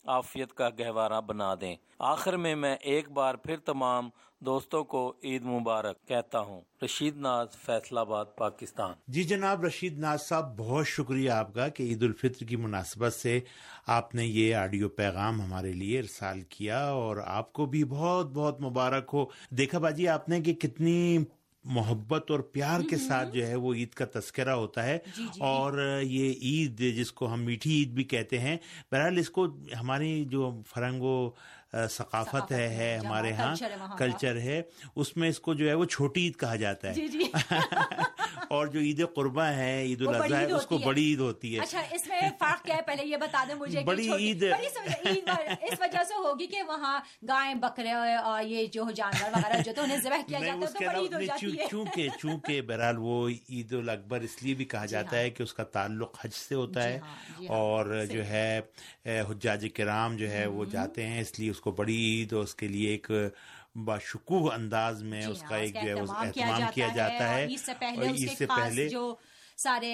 عافیت کا گہوارہ بنا دیں۔ آخر میں ایک بار پھر تمام دوستوں کو عید مبارک کہتا ہوں۔ رشید ناز، فیصل آباد، پاکستان۔ جی جناب رشید ناز صاحب، بہت شکریہ آپ کا کہ عید الفطر کی مناسبت سے آپ نے یہ آڈیو پیغام ہمارے لیے ارسال کیا، اور آپ کو بھی بہت بہت مبارک ہو۔ دیکھا باجی آپ نے کہ کتنی محبت اور پیار کے ساتھ جو ہے وہ عید کا تذکرہ ہوتا ہے، اور یہ عید جس کو ہم میٹھی عید بھی کہتے ہیں، بہرحال اس کو ہماری جو فرنگو ثقافت ہے ہمارے ہاں کلچر ہے، اس میں اس کو جو ہے وہ چھوٹی عید کہا جاتا ہے اور جو عید قربہ ہے، عید الاضحیٰ ہے، اس کو بڑی عید ہوتی ہے۔ اچھا اس میں فرق کیا ہے پہلے یہ بتا دیں مجھے؟ بڑی عید اس وجہ سے ہوگی کہ وہاں گائے بکرے اور یہ جو جانور وغیرہ جو تو انہیں ذبح کیا جاتا ہے تو بڑی عید ہو جاتی ہے۔ چونکہ بہرحال وہ عید الاکبر اس لیے بھی کہا جاتا ہے کہ اس کا تعلق حج سے ہوتا ہے، اور جو ہے حجاج کرام جو ہے وہ جاتے ہیں، اس لیے اس کو بڑی عید، اور اس کے لیے ایک باشکوہ انداز میں اس کا ایک جو ہے اہتمام کیا جاتا ہے، اور عید سے پہلے جو سارے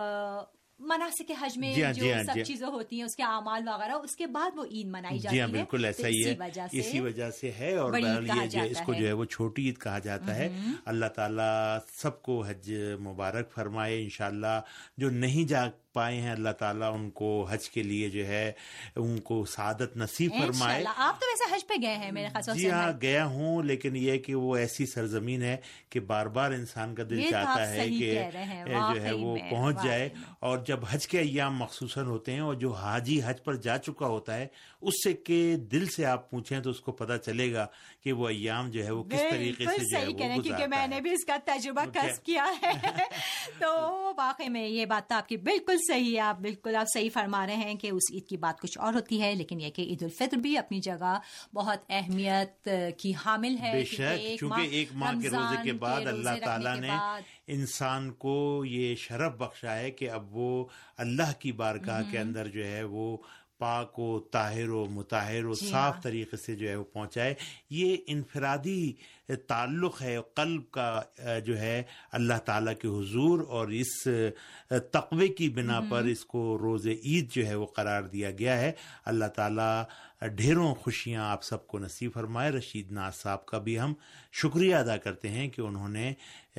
مناسک حج میں جو سب چیزیں ہوتی ہیں، اس کے اعمال وغیرہ، اس کے بعد وہ عید منائی جاتی ہے۔ جی ہاں بالکل ایسا ہی ہے، اسی وجہ سے ہے، اور اس کو جو ہے وہ چھوٹی عید کہا جاتا ہے۔ اللہ تعالیٰ سب کو حج مبارک فرمائے انشاءاللہ۔ جو نہیں جا پائے ہیں اللہ تعالیٰ ان کو حج کے لیے جو ہے ان کو سعادت نصیب فرمائے۔ آپ تو ویسے حج پہ گئے ہیں میرے خیال سے؟ جی ہاں گیا ہوں، لیکن یہ کہ وہ ایسی سرزمین ہے کہ بار بار انسان کا دل چاہتا ہے کہ جو ہے وہ پہنچ جائے، اور جب حج کے ایام مخصوصاً ہوتے ہیں، اور جو حاجی حج پر جا چکا ہوتا ہے اس سے کہ دل سے آپ پوچھیں تو اس کو پتہ چلے گا کہ وہ ایام جو ہے وہ کس طریقے سے جو ہے وہ گزارتا ہے۔ کیونکہ میں نے بھی اس کا تجربہ کسب کیا ہے تو واقعی میں یہ بات آپ کی بالکل صحیح ہے، آپ صحیح فرما رہے ہیں کہ اس عید کی بات کچھ اور ہوتی ہے، لیکن یہ کہ عید الفطر بھی اپنی جگہ بہت اہمیت کی حامل ہے۔ بے شک، چونکہ ایک ماہ کے روزے کے بعد اللہ تعالیٰ نے انسان کو یہ شرف بخشا ہے کہ اب وہ اللہ کی بارگاہ کے اندر جو ہے وہ پاک و طاہر و مطہر و صاف طریقے سے جو ہے وہ پہنچائے۔ یہ انفرادی تعلق ہے قلب کا جو ہے اللہ تعالیٰ کے حضور، اور اس تقوی کی بنا پر اس کو روز عید جو ہے وہ قرار دیا گیا ہے۔ اللہ تعالیٰ ڈھیروں خوشیاں آپ سب کو نصیب فرمائے۔ رشید ناز صاحب کا بھی ہم شکریہ ادا کرتے ہیں کہ انہوں نے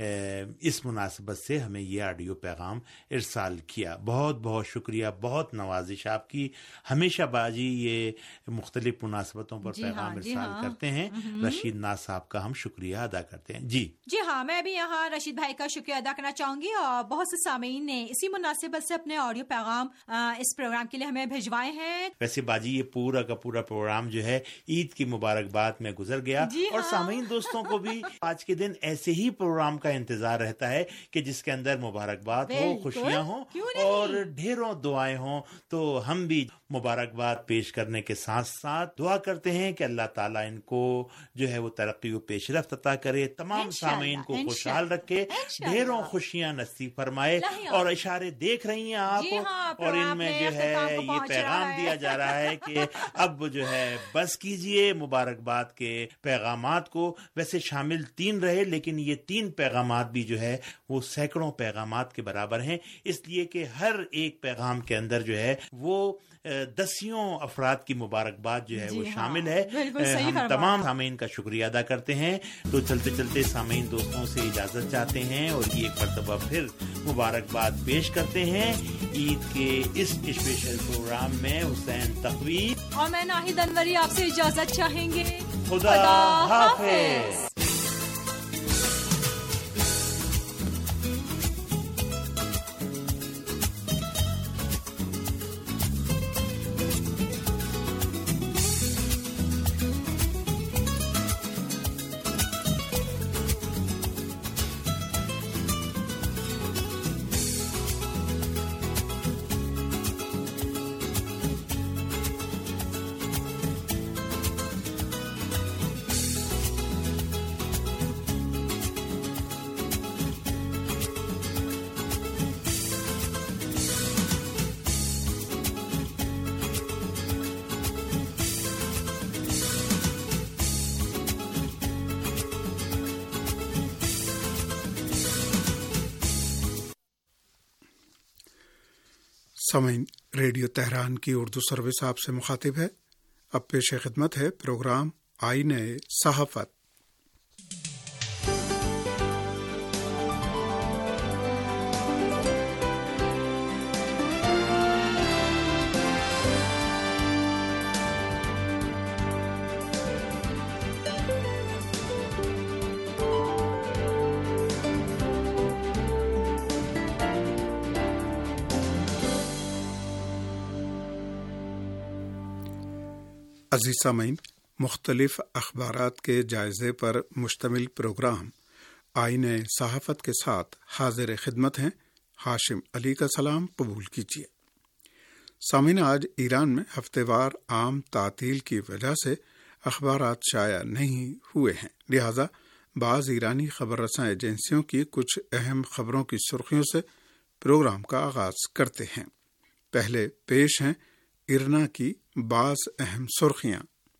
اس مناسبت سے ہمیں یہ آڈیو پیغام ارسال کیا۔ بہت بہت شکریہ، بہت نوازش آپ کی۔ ہمیشہ باجی یہ مختلف مناسبتوں پر پیغام ارسال کرتے ہیں، رشید ناز صاحب کا ہم شکریہ ادا کرتے ہیں۔ جی ہاں، میں بھی یہاں رشید بھائی کا شکریہ ادا کرنا چاہوں گی، اور بہت سے سامعین نے اسی مناسبت سے اپنے آڈیو پیغام اس پروگرام کے لیے ہمیں بھجوائے ہیں۔ ویسے باجی یہ پورا کا پورا پروگرام جو ہے عید کی مبارکباد میں گزر گیا، اور سامعین دوستوں کو بھی آج کے دن ایسے ہی پروگرام کا انتظار رہتا ہے کہ جس کے اندر مبارکباد ہو، خوشیاں ہوں، اور ڈھیروں دعائیں ہوں۔ تو ہم بھی مبارکباد پیش کرنے کے ساتھ ساتھ دعا کرتے ہیں کہ اللہ تعالیٰ ان کو جو ہے وہ ترقی و پیش رفت عطا کرے، تمام سامعین کو خوشحال رکھے، ڈھیروں خوشیاں نصیب فرمائے۔ اور اشارے دیکھ رہی ہیں آپ، اور ان میں جو ہے یہ پیغام دیا جا رہا ہے کہ اب جو ہے بس کیجئے مبارکباد کے پیغامات کو۔ ویسے شامل 3 رہے، لیکن یہ 3 پیغامات بھی جو ہے وہ سینکڑوں پیغامات کے برابر ہیں، اس لیے کہ ہر ایک پیغام کے اندر جو ہے وہ دسیوں افراد کی مبارکباد جو ہے وہ شامل ہے۔ ہم تمام سامعین کا شکریہ ادا کرتے ہیں۔ تو چلتے چلتے سامعین دوستوں سے اجازت چاہتے ہیں، اور یہ ایک مرتبہ پھر مبارکباد پیش کرتے ہیں عید کے اس اسپیشل پروگرام میں۔ حسین تقوی اور میں ناہید انوری آپ سے اجازت چاہیں گے۔ خدا حافظ۔ سامعین، ریڈیو تہران کی اردو سروس آپ سے مخاطب ہے۔ اب پیش خدمت ہے پروگرام آئینہ صحافت۔ عزیز سامعین، مختلف اخبارات کے جائزے پر مشتمل پروگرام آئینہ صحافت کے ساتھ حاضر خدمت ہیں۔ ہاشم علی کا سلام قبول کیجیے۔ سامعین، آج ایران میں ہفتہ وار عام تعطیل کی وجہ سے اخبارات شائع نہیں ہوئے ہیں، لہذا بعض ایرانی خبر رساں ایجنسیوں کی کچھ اہم خبروں کی سرخیوں سے پروگرام کا آغاز کرتے ہیں۔ پہلے پیش ہیں ایرنا کی بعض اہم سرخیاں۔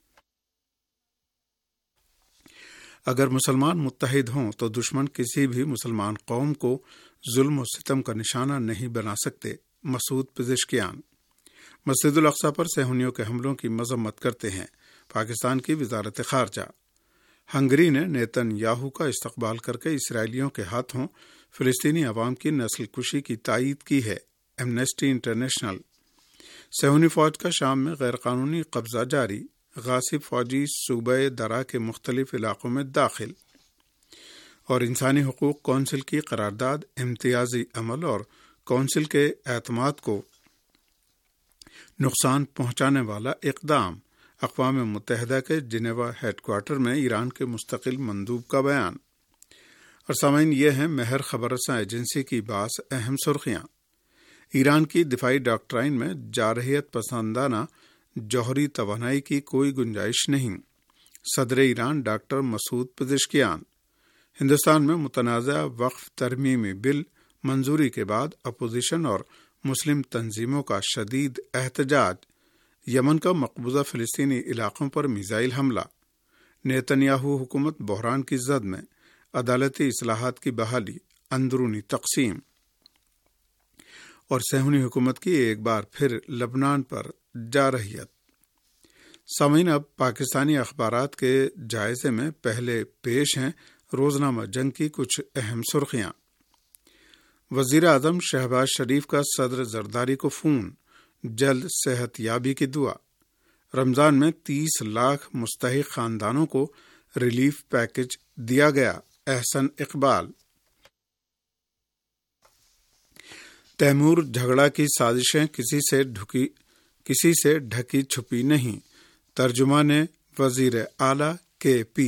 اگر مسلمان متحد ہوں تو دشمن کسی بھی مسلمان قوم کو ظلم و ستم کا نشانہ نہیں بنا سکتے۔ مسعود پزشکیان مسجد الاقصی پر صہیونیوں کے حملوں کی مذمت کرتے ہیں۔ پاکستان کی وزارت خارجہ ہنگری نے نیتن یاہو کا استقبال کر کے اسرائیلیوں کے ہاتھوں فلسطینی عوام کی نسل کشی کی تائید کی ہے۔ ایمنسٹی انٹرنیشنل صہیونی فوج کا شام میں غیر قانونی قبضہ جاری، غاصب فوجی صوبہ درا کے مختلف علاقوں میں داخل، اور انسانی حقوق کونسل کی قرارداد امتیازی عمل اور کونسل کے اعتماد کو نقصان پہنچانے والا اقدام۔ اقوام متحدہ کے جنیوا ہیڈ کوارٹر میں ایران کے مستقل مندوب کا بیان۔ اور سامعین، یہ ہیں مہر خبر رساں ایجنسی کی بعض اہم سرخیاں۔ ایران کی دفاعی ڈاکٹرائن میں جارحیت پسندانہ جوہری توانائی کی کوئی گنجائش نہیں۔ صدر Iran doctor Masoud Pezeshkian Hindustan میں متنازع وقف ترمیمی بل منظوری کے بعد اپوزیشن اور مسلم تنظیموں کا شدید احتجاج، یمن کا مقبوضہ فلسطینی علاقوں پر میزائل حملہ، نیتن یاہو حکومت بحران کی زد میں، عدالتی اصلاحات کی بحالی، اندرونی تقسیم، اور صہیونی حکومت کی ایک بار پھر لبنان پر جارحیت۔ سامعین، اب پاکستانی اخبارات کے جائزے میں پہلے پیش ہیں روزنامہ جنگ کی کچھ اہم سرخیاں۔ وزیر اعظم شہباز شریف کا صدر زرداری کو فون، جلد صحت یابی کی دعا۔ رمضان میں 30 لاکھ مستحق خاندانوں کو ریلیف پیکج دیا گیا، احسن اقبال۔ تیمور جھگڑا کی سازشیں کسی سے ڈھکی چھپی نہیں، ترجمان وزیر اعلی کے پی۔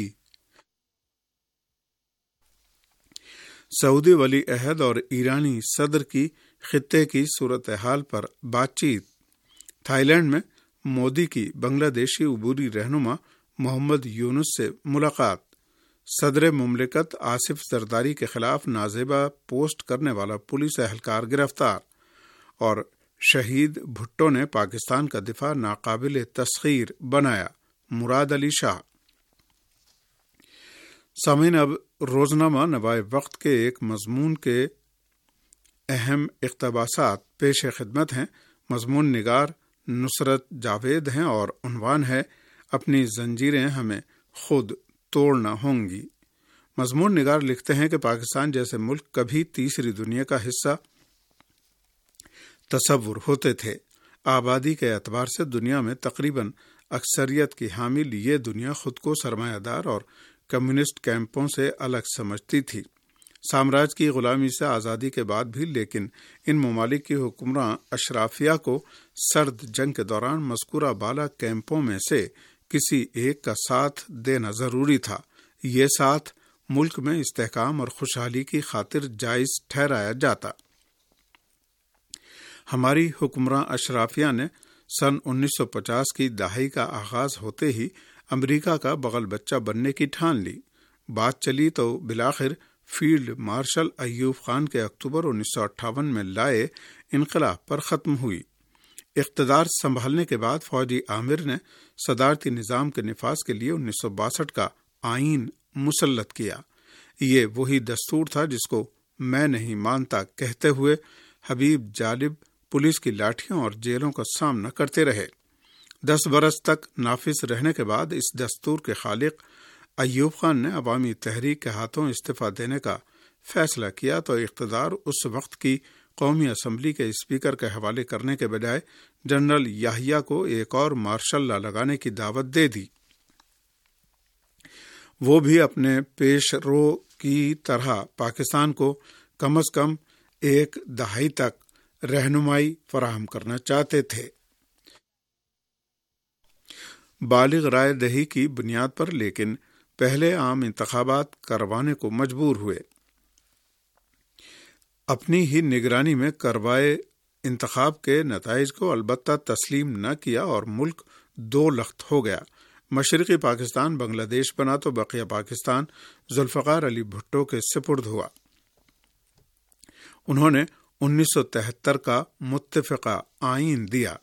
سعودی ولی عہد اور ایرانی صدر کی خطے کی صورتحال پر بات چیت۔ تھائی لینڈ میں مودی کی بنگلہ دیشی عبوری رہنما محمد یونس سے ملاقات۔ صدر مملکت آصف زرداری کے خلاف نازیبا پوسٹ کرنے والا پولیس اہلکار گرفتار، اور شہید بھٹو نے پاکستان کا دفاع ناقابل تسخیر بنایا، مراد علی شاہ۔ سامعین، اب روزنامہ نوائے وقت کے ایک مضمون کے اہم اقتباسات پیش خدمت ہیں۔ مضمون نگار نصرت جاوید ہیں اور عنوان ہے اپنی زنجیریں ہمیں خود توڑنا ہوں گی۔ مضمون نگار لکھتے ہیں کہ پاکستان جیسے ملک کبھی تیسری دنیا کا حصہ تصور ہوتے تھے۔ آبادی کے اعتبار سے دنیا میں تقریباً اکثریت کی حامل یہ دنیا خود کو سرمایہ دار اور کمیونسٹ کیمپوں سے الگ سمجھتی تھی۔ سامراج کی غلامی سے آزادی کے بعد بھی لیکن ان ممالک کی حکمراں اشرافیہ کو سرد جنگ کے دوران مذکورہ بالا کیمپوں میں سے کسی ایک کا ساتھ دینا ضروری تھا۔ یہ ساتھ ملک میں استحکام اور خوشحالی کی خاطر جائز ٹھہرایا جاتا۔ ہماری حکمراں اشرافیہ نے سن 1950 کی دہائی کا آغاز ہوتے ہی امریکہ کا بغل بچہ بننے کی ٹھان لی۔ بات چلی تو بالآخر فیلڈ مارشل ایوب خان کے اکتوبر 1958 میں لائے انقلاب پر ختم ہوئی۔ اقتدار سنبھالنے کے بعد فوجی آمر نے صدارتی نظام کے نفاذ کے لیے 1962 کا آئین مسلط کیا۔ یہ وہی دستور تھا جس کو میں نہیں مانتا کہتے ہوئے حبیب جالب پولیس کی لاٹھیوں اور جیلوں کا سامنا کرتے رہے۔ 10 برس تک نافذ رہنے کے بعد اس دستور کے خالق ایوب خان نے عوامی تحریک کے ہاتھوں استعفیٰ دینے کا فیصلہ کیا تو اقتدار اس وقت کی قومی اسمبلی کے اسپیکر کے حوالے کرنے کے بجائے جنرل یحییٰ کو ایک اور مارشل لا لگانے کی دعوت دے دی۔ وہ بھی اپنے پیش رو کی طرح پاکستان کو کم از کم 1 دہائی تک رہنمائی فراہم کرنا چاہتے تھے۔ بالغ رائے دہی کی بنیاد پر لیکن پہلے عام انتخابات کروانے کو مجبور ہوئے۔ اپنی ہی نگرانی میں کروائے انتخاب کے نتائج کو البتہ تسلیم نہ کیا اور ملک 2 لخت ہو گیا۔ مشرقی پاکستان بنگلہ دیش بنا تو بقیہ پاکستان ذوالفقار علی بھٹو کے سپرد ہوا۔ انہوں نے 1973 کا متفقہ آئین دیا۔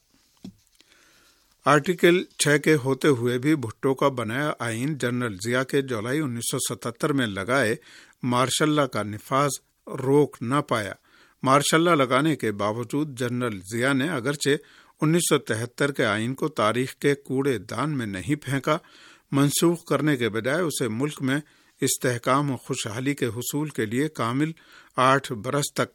آرٹیکل 6 کے ہوتے ہوئے بھی بھٹو کا بنایا آئین جنرل ضیاء کے جولائی 1977 میں لگائے مارشل لا کا نفاذ روک نہ پایا۔ مارشل لا لگانے کے باوجود جنرل ضیاء نے اگرچہ 1973 کے آئین کو تاریخ کے کوڑے دان میں نہیں پھینکا، منسوخ کرنے کے بجائے اسے ملک میں استحکام و خوشحالی کے حصول کے لیے کامل 8 برس تک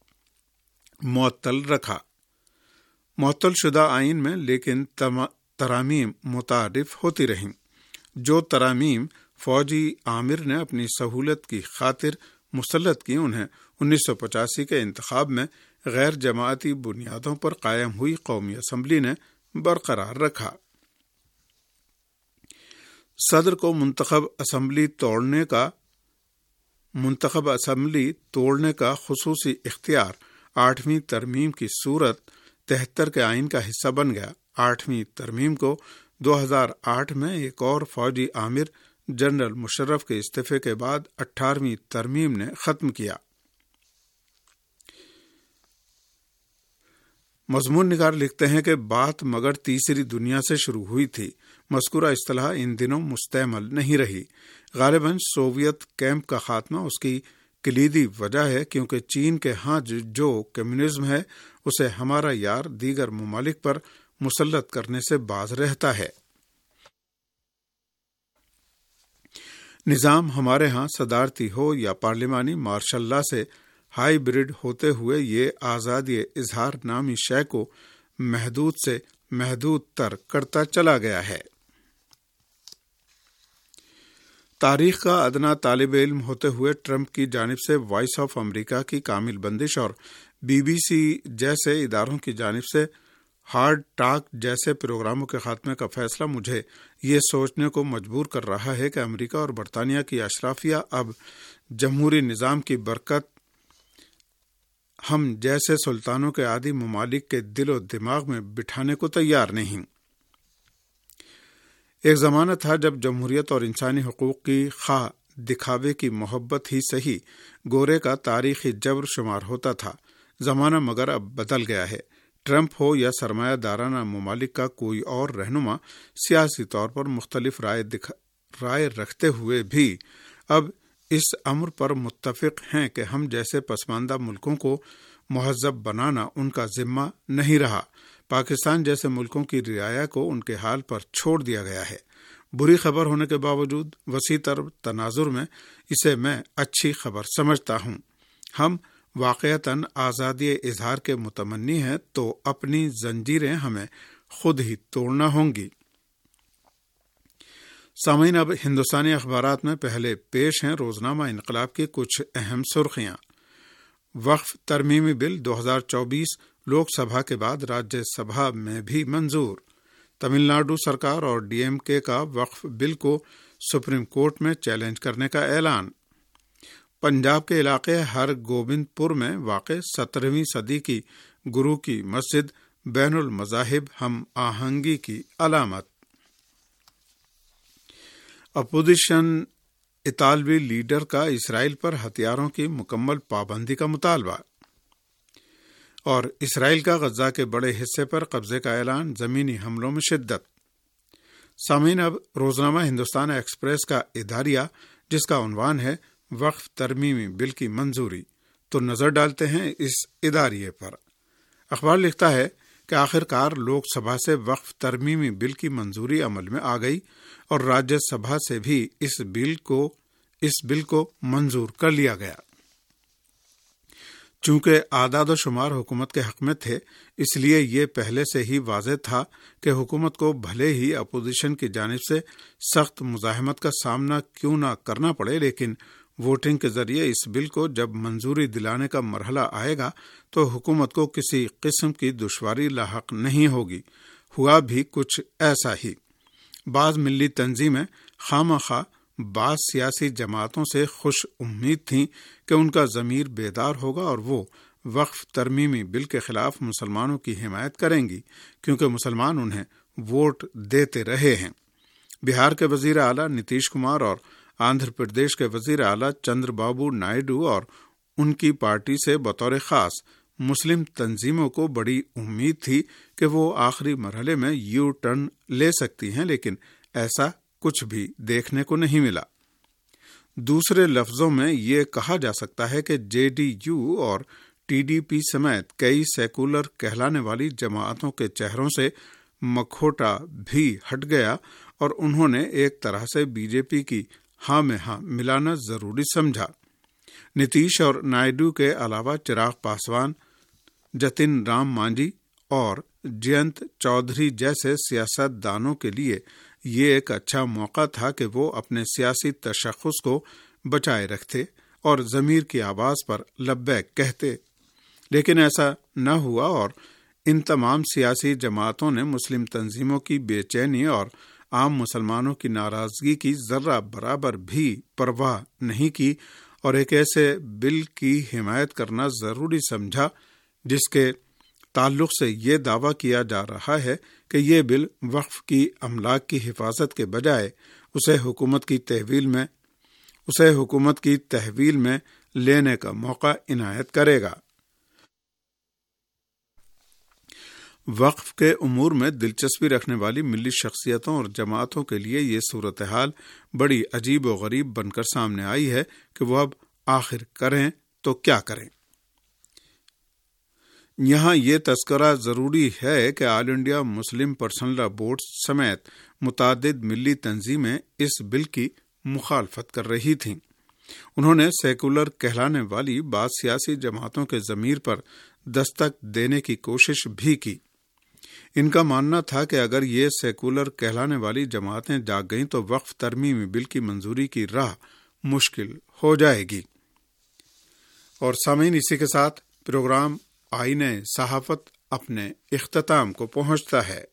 معطل رکھا۔ معطل شدہ آئین میں لیکن ترامیم متعارف ہوتی رہیں۔ جو ترامیم فوجی آمر نے اپنی سہولت کی خاطر مسلط کی، انہیں 1985 کے انتخاب میں غیر جماعتی بنیادوں پر قائم ہوئی قومی اسمبلی نے برقرار رکھا۔ صدر کو منتخب اسمبلی توڑنے کا خصوصی اختیار 8ویں ترمیم کی صورت 73 کے آئین کا حصہ بن گیا۔ 8ویں ترمیم کو 2008 میں ایک اور فوجی آمر جنرل مشرف کے استعفے کے بعد 18ویں ترمیم نے ختم کیا۔ مضمون نگار لکھتے ہیں کہ بات مگر تیسری دنیا سے شروع ہوئی تھی۔ مذکورہ اصطلاح ان دنوں مستعمل نہیں رہی۔ غالباً سوویت کیمپ کا خاتمہ اس کی کلیدی وجہ ہے، کیونکہ چین کے ہاں جو کمیونزم ہے اسے ہمارا یار دیگر ممالک پر مسلط کرنے سے باز رہتا ہے۔ نظام ہمارے ہاں صدارتی ہو یا پارلیمانی، مارشل لا سے ہائی بریڈ ہوتے ہوئے یہ آزادی اظہار نامی شے کو محدود سے محدود تر کرتا چلا گیا ہے۔ تاریخ کا ادنا طالب علم ہوتے ہوئے ٹرمپ کی جانب سے وائس آف امریکہ کی کامل بندش اور BBC جیسے اداروں کی جانب سے ہارڈ ٹاک جیسے پروگراموں کے خاتمے کا فیصلہ مجھے یہ سوچنے کو مجبور کر رہا ہے کہ امریکہ اور برطانیہ کی اشرافیہ اب جمہوری نظام کی برکت ہم جیسے سلطانوں کے عادی ممالک کے دل و دماغ میں بٹھانے کو تیار نہیں۔ ایک زمانہ تھا جب جمہوریت اور انسانی حقوق کی خواہ دکھاوے کی محبت ہی صحیح گورے کا تاریخی جبر شمار ہوتا تھا۔ زمانہ مگر اب بدل گیا ہے۔ ٹرمپ ہو یا سرمایہ دارانہ ممالک کا کوئی اور رہنما، سیاسی طور پر مختلف رائے رکھتے ہوئے بھی اب اس امر پر متفق ہیں کہ ہم جیسے پسماندہ ملکوں کو مہذب بنانا ان کا ذمہ نہیں رہا۔ پاکستان جیسے ملکوں کی رعایا کو ان کے حال پر چھوڑ دیا گیا ہے۔ بری خبر ہونے کے باوجود وسیع تر تناظر میں اسے میں اچھی خبر سمجھتا ہوں۔ ہم واقعتاً آزادی اظہار کے متمنی ہیں تو اپنی زنجیریں ہمیں خود ہی توڑنا ہوں گی۔ سامعین، اب ہندوستانی اخبارات میں پہلے پیش ہیں روزنامہ انقلاب کی کچھ اہم سرخیاں۔ وقف ترمیمی بل 2024 لوک سبھا کے بعد راجیہ سبھا میں بھی منظور۔ تمل ناڈو سرکار اور DMK کا وقف بل کو سپریم کورٹ میں چیلنج کرنے کا اعلان۔ پنجاب کے علاقے ہر گوبند پور میں واقع 17ویں صدی کی گرو کی مسجد بین المذاہب ہم آہنگی کی علامت۔ اپوزیشن اطالوی لیڈر کا اسرائیل پر ہتھیاروں کی مکمل پابندی کا مطالبہ، اور اسرائیل کا غزہ کے بڑے حصے پر قبضے کا اعلان، زمینی حملوں میں شدت۔ سامعین، اب روزنامہ ہندوستان ایکسپریس کا اداریہ جس کا عنوان ہے وقف ترمیمی بل کی منظوری، تو نظر ڈالتے ہیں اس اداریے پر۔ اخبار لکھتا ہے کہ آخرکار لوک سبھا سے وقف ترمیمی بل کی منظوری عمل میں آ گئی اور راجیہ سبھا سے بھی اس بل کو منظور کر لیا گیا۔ چونکہ اعداد و شمار حکومت کے حق میں تھے، اس لیے یہ پہلے سے ہی واضح تھا کہ حکومت کو بھلے ہی اپوزیشن کی جانب سے سخت مزاحمت کا سامنا کیوں نہ کرنا پڑے، لیکن ووٹنگ کے ذریعے اس بل کو جب منظوری دلانے کا مرحلہ آئے گا تو حکومت کو کسی قسم کی دشواری لاحق نہیں ہوگی۔ ہوا بھی کچھ ایسا ہی۔ بعض ملی تنظیمیں خواہ بعض سیاسی جماعتوں سے خوش امید تھیں کہ ان کا ضمیر بیدار ہوگا اور وہ وقف ترمیمی بل کے خلاف مسلمانوں کی حمایت کریں گی، کیونکہ مسلمان انہیں ووٹ دیتے رہے ہیں۔ بہار کے وزیر اعلیٰ نتیش کمار اور آندھر پردیش کے وزیر اعلیٰ چندر بابو نائیڈو اور ان کی پارٹی سے بطور خاص مسلم تنظیموں کو بڑی امید تھی کہ وہ آخری مرحلے میں یو ٹرن لے سکتی ہیں، لیکن ایسا کچھ بھی دیکھنے کو نہیں ملا۔ دوسرے لفظوں میں یہ کہا جا سکتا ہے کہ جے ڈی یو اور ٹی ڈی پی سمیت کئی سیکولر کہلانے والی جماعتوں کے چہروں سے مکھوٹا بھی ہٹ گیا اور انہوں نے ایک طرح سے بی جے پی کی ہاں میں ہاں ملانا ضروری سمجھا۔ نتیش اور نائیڈو کے علاوہ چراغ پاسوان، جتن رام مانجھی اور جینت چودھری جیسے سیاست دانوں کے لیے یہ ایک اچھا موقع تھا کہ وہ اپنے سیاسی تشخص کو بچائے رکھتے اور ضمیر کی آواز پر لبیک کہتے، لیکن ایسا نہ ہوا اور ان تمام سیاسی جماعتوں نے مسلم تنظیموں کی بے چینی اور عام مسلمانوں کی ناراضگی کی ذرہ برابر بھی پرواہ نہیں کی اور ایک ایسے بل کی حمایت کرنا ضروری سمجھا جس کے تعلق سے یہ دعویٰ کیا جا رہا ہے کہ یہ بل وقف کی املاک کی حفاظت کے بجائے اسے حکومت کی تحویل میں لینے کا موقع عنایت کرے گا۔ وقف کے امور میں دلچسپی رکھنے والی ملی شخصیتوں اور جماعتوں کے لیے یہ صورتحال بڑی عجیب و غریب بن کر سامنے آئی ہے کہ وہ اب آخر کریں تو کیا کریں۔ یہاں یہ تذکرہ ضروری ہے کہ all India Muslim personal law board سمیت متعدد ملی تنظیمیں اس بل کی مخالفت کر رہی تھیں۔ انہوں نے سیکولر کہلانے والی بعض سیاسی جماعتوں کے ضمیر پر دستک دینے کی کوشش بھی کی۔ ان کا ماننا تھا کہ اگر یہ سیکولر کہلانے والی جماعتیں جاگ گئیں تو وقف ترمیمی بل کی منظوری کی راہ مشکل ہو جائے گی۔ اور سامعین، اسی کے ساتھ پروگرام آئینِ صحافت اپنے اختتام کو پہنچتا ہے۔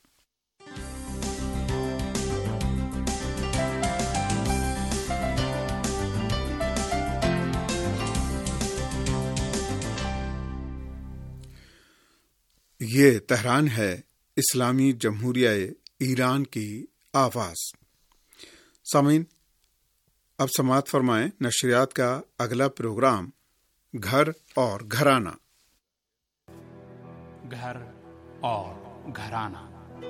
یہ تہران ہے، اسلامی جمہوریہ ایران کی آواز۔ سامعین، اب سماعت فرمائیں نشریات کا اگلا پروگرام گھر اور گھرانہ۔ گھر اور گھرانہ۔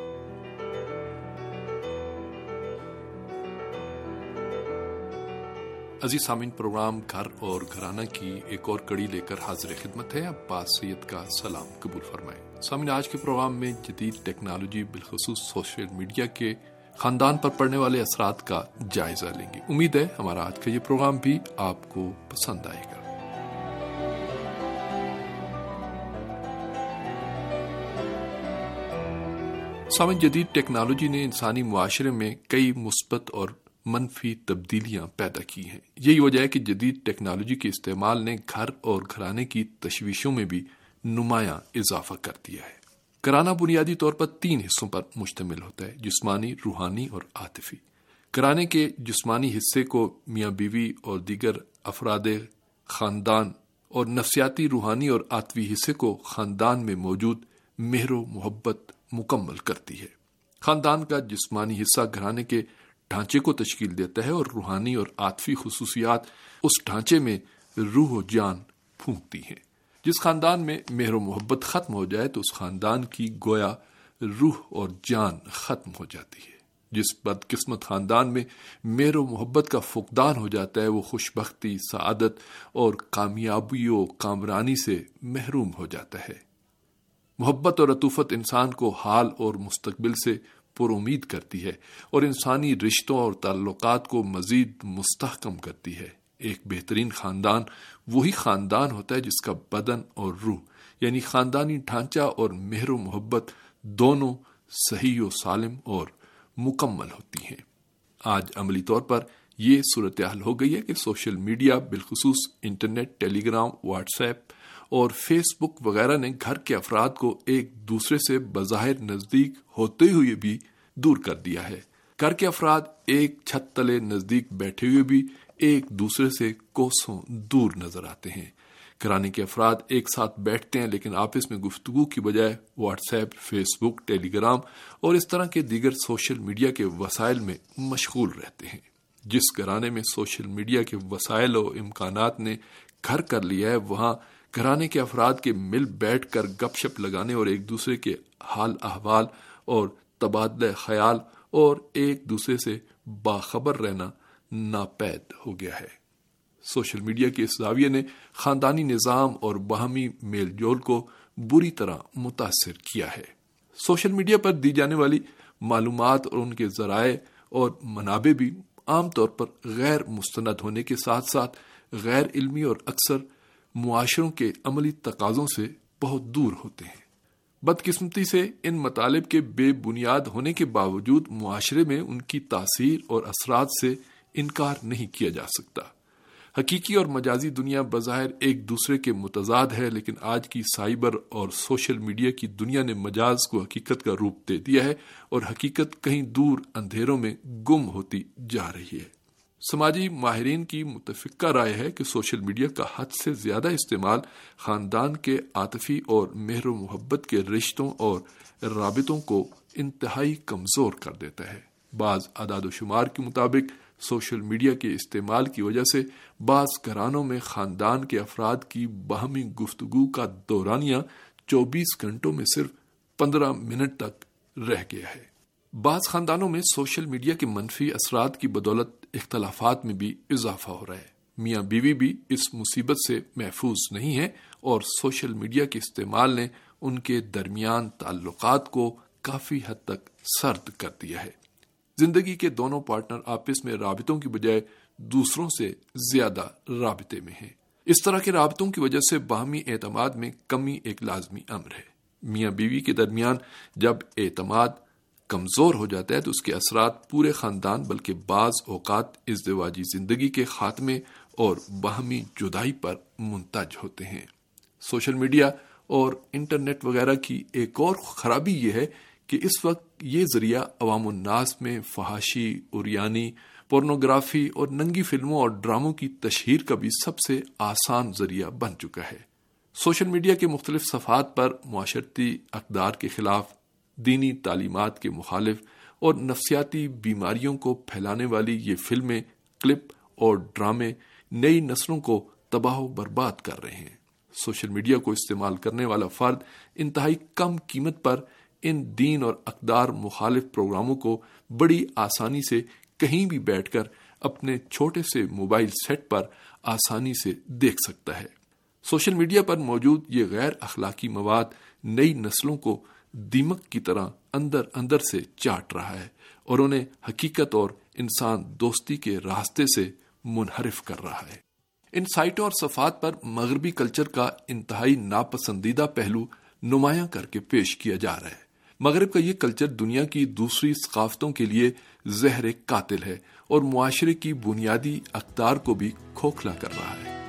عزیز سامعین، پروگرام گھر اور گھرانہ کی ایک اور کڑی لے کر حاضر خدمت ہے۔ عباس سید کا سلام قبول فرمائیں۔ سامعین، آج کے پروگرام میں جدید ٹیکنالوجی بالخصوص سوشل میڈیا کے خاندان پر پڑنے والے اثرات کا جائزہ لیں گے۔ امید ہے ہمارا آج کا یہ پروگرام بھی آپ کو پسند آئے گا۔ سامعین، جدید ٹیکنالوجی نے انسانی معاشرے میں کئی مثبت اور منفی تبدیلیاں پیدا کی ہیں۔ یہی وجہ ہے کہ جدید ٹیکنالوجی کے استعمال نے گھر اور گھرانے کی تشویشوں میں بھی نمایاں اضافہ کر دیا ہے۔ گھرانہ بنیادی طور پر 3 حصوں پر مشتمل ہوتا ہے: جسمانی، روحانی اور عاطفی۔ گھرانے کے جسمانی حصے کو میاں بیوی اور دیگر افراد خاندان اور نفسیاتی، روحانی اور عاطفی حصے کو خاندان میں موجود مہر و محبت مکمل کرتی ہے۔ خاندان کا جسمانی حصہ گھرانے کے ڈھانچے کو تشکیل دیتا ہے اور روحانی اور عاطفی خصوصیات اس ڈھانچے میں روح و جان پھونکتی ہیں۔ جس خاندان میں مہر و محبت ختم ہو جائے تو اس خاندان کی گویا روح اور جان ختم ہو جاتی ہے۔ جس بدقسمت خاندان میں مہر و محبت کا فقدان ہو جاتا ہے وہ خوشبختی، سعادت اور کامیابی و کامرانی سے محروم ہو جاتا ہے۔ محبت اور عطوفت انسان کو حال اور مستقبل سے پر امید کرتی ہے اور انسانی رشتوں اور تعلقات کو مزید مستحکم کرتی ہے۔ ایک بہترین خاندان وہی خاندان ہوتا ہے جس کا بدن اور روح یعنی خاندانی ڈھانچہ اور مہر و محبت دونوں صحیح و سالم اور مکمل ہوتی ہیں۔ آج عملی طور پر یہ صورتحال ہو گئی ہے کہ سوشل میڈیا بالخصوص internet, Telegram, WhatsApp اور فیس بک وغیرہ نے گھر کے افراد کو ایک دوسرے سے بظاہر نزدیک ہوتے ہوئے بھی دور کر دیا ہے۔ گھر کے افراد ایک چھت تلے نزدیک بیٹھے ہوئے بھی ایک دوسرے سے کوسوں دور نظر آتے ہیں۔ گھرانے کے افراد ایک ساتھ بیٹھتے ہیں لیکن آپس میں گفتگو کی بجائے WhatsApp, Facebook, Telegram اور اس طرح کے دیگر سوشل میڈیا کے وسائل میں مشغول رہتے ہیں۔ جس گھرانے میں سوشل میڈیا کے وسائل و امکانات نے گھر کر لیا ہے وہاں گھرانے کے افراد کے مل بیٹھ کر گپ شپ لگانے اور ایک دوسرے کے حال احوال اور تبادلہ خیال اور ایک دوسرے سے باخبر رہنا ناپید ہو گیا ہے۔ سوشل میڈیا کے اس زاویے نے خاندانی نظام اور باہمی میل جول کو بری طرح متاثر کیا ہے۔ سوشل میڈیا پر دی جانے والی معلومات اور ان کے ذرائع اور منابع بھی عام طور پر غیر مستند ہونے کے ساتھ ساتھ غیر علمی اور اکثر معاشروں کے عملی تقاضوں سے بہت دور ہوتے ہیں۔ بدقسمتی سے ان مطالب کے بے بنیاد ہونے کے باوجود معاشرے میں ان کی تاثیر اور اثرات سے انکار نہیں کیا جا سکتا۔ حقیقی اور مجازی دنیا بظاہر ایک دوسرے کے متضاد ہے، لیکن آج کی سائبر اور سوشل میڈیا کی دنیا نے مجاز کو حقیقت کا روپ دے دیا ہے اور حقیقت کہیں دور اندھیروں میں گم ہوتی جا رہی ہے۔ سماجی ماہرین کی متفقہ رائے ہے کہ سوشل میڈیا کا حد سے زیادہ استعمال خاندان کے عاطفی اور مہر و محبت کے رشتوں اور رابطوں کو انتہائی کمزور کر دیتا ہے۔ بعض اعداد و شمار کے مطابق سوشل میڈیا کے استعمال کی وجہ سے بعض گھرانوں میں خاندان کے افراد کی باہمی گفتگو کا دورانیہ 24 گھنٹوں میں صرف 15 منٹ تک رہ گیا ہے۔ بعض خاندانوں میں سوشل میڈیا کے منفی اثرات کی بدولت اختلافات میں بھی اضافہ ہو رہا ہے۔ میاں بیوی بھی اس مصیبت سے محفوظ نہیں ہے اور سوشل میڈیا کے استعمال نے ان کے درمیان تعلقات کو کافی حد تک سرد کر دیا ہے۔ زندگی کے دونوں پارٹنر آپس میں رابطوں کی بجائے دوسروں سے زیادہ رابطے میں ہیں۔ اس طرح کے رابطوں کی وجہ سے باہمی اعتماد میں کمی ایک لازمی امر ہے۔ میاں بیوی کے درمیان جب اعتماد کمزور ہو جاتا ہے تو اس کے اثرات پورے خاندان بلکہ بعض اوقات ازدواجی زندگی کے خاتمے اور باہمی جدائی پر منتج ہوتے ہیں۔ سوشل میڈیا اور انٹرنیٹ وغیرہ کی ایک اور خرابی یہ ہے کہ اس وقت یہ ذریعہ عوام الناس میں فحاشی، عریانی، پورنوگرافی اور ننگی فلموں اور ڈراموں کی تشہیر کا بھی سب سے آسان ذریعہ بن چکا ہے۔ سوشل میڈیا کے مختلف صفحات پر معاشرتی اقدار کے خلاف، دینی تعلیمات کے مخالف اور نفسیاتی بیماریوں کو پھیلانے والی یہ فلمیں، کلپ اور ڈرامے نئی نسلوں کو تباہ و برباد کر رہے ہیں۔ سوشل میڈیا کو استعمال کرنے والا فرد انتہائی کم قیمت پر ان دین اور اقدار مخالف پروگراموں کو بڑی آسانی سے کہیں بھی بیٹھ کر اپنے چھوٹے سے موبائل سیٹ پر آسانی سے دیکھ سکتا ہے۔ سوشل میڈیا پر موجود یہ غیر اخلاقی مواد نئی نسلوں کو دیمک کی طرح اندر اندر سے چاٹ رہا ہے اور انہیں حقیقت اور انسان دوستی کے راستے سے منحرف کر رہا ہے۔ ان سائٹوں اور صفحات پر مغربی کلچر کا انتہائی ناپسندیدہ پہلو نمایاں کر کے پیش کیا جا رہا ہے۔ مغرب کا یہ کلچر دنیا کی دوسری ثقافتوں کے لیے زہر قاتل ہے اور معاشرے کی بنیادی اقدار کو بھی کھوکھلا کر رہا ہے۔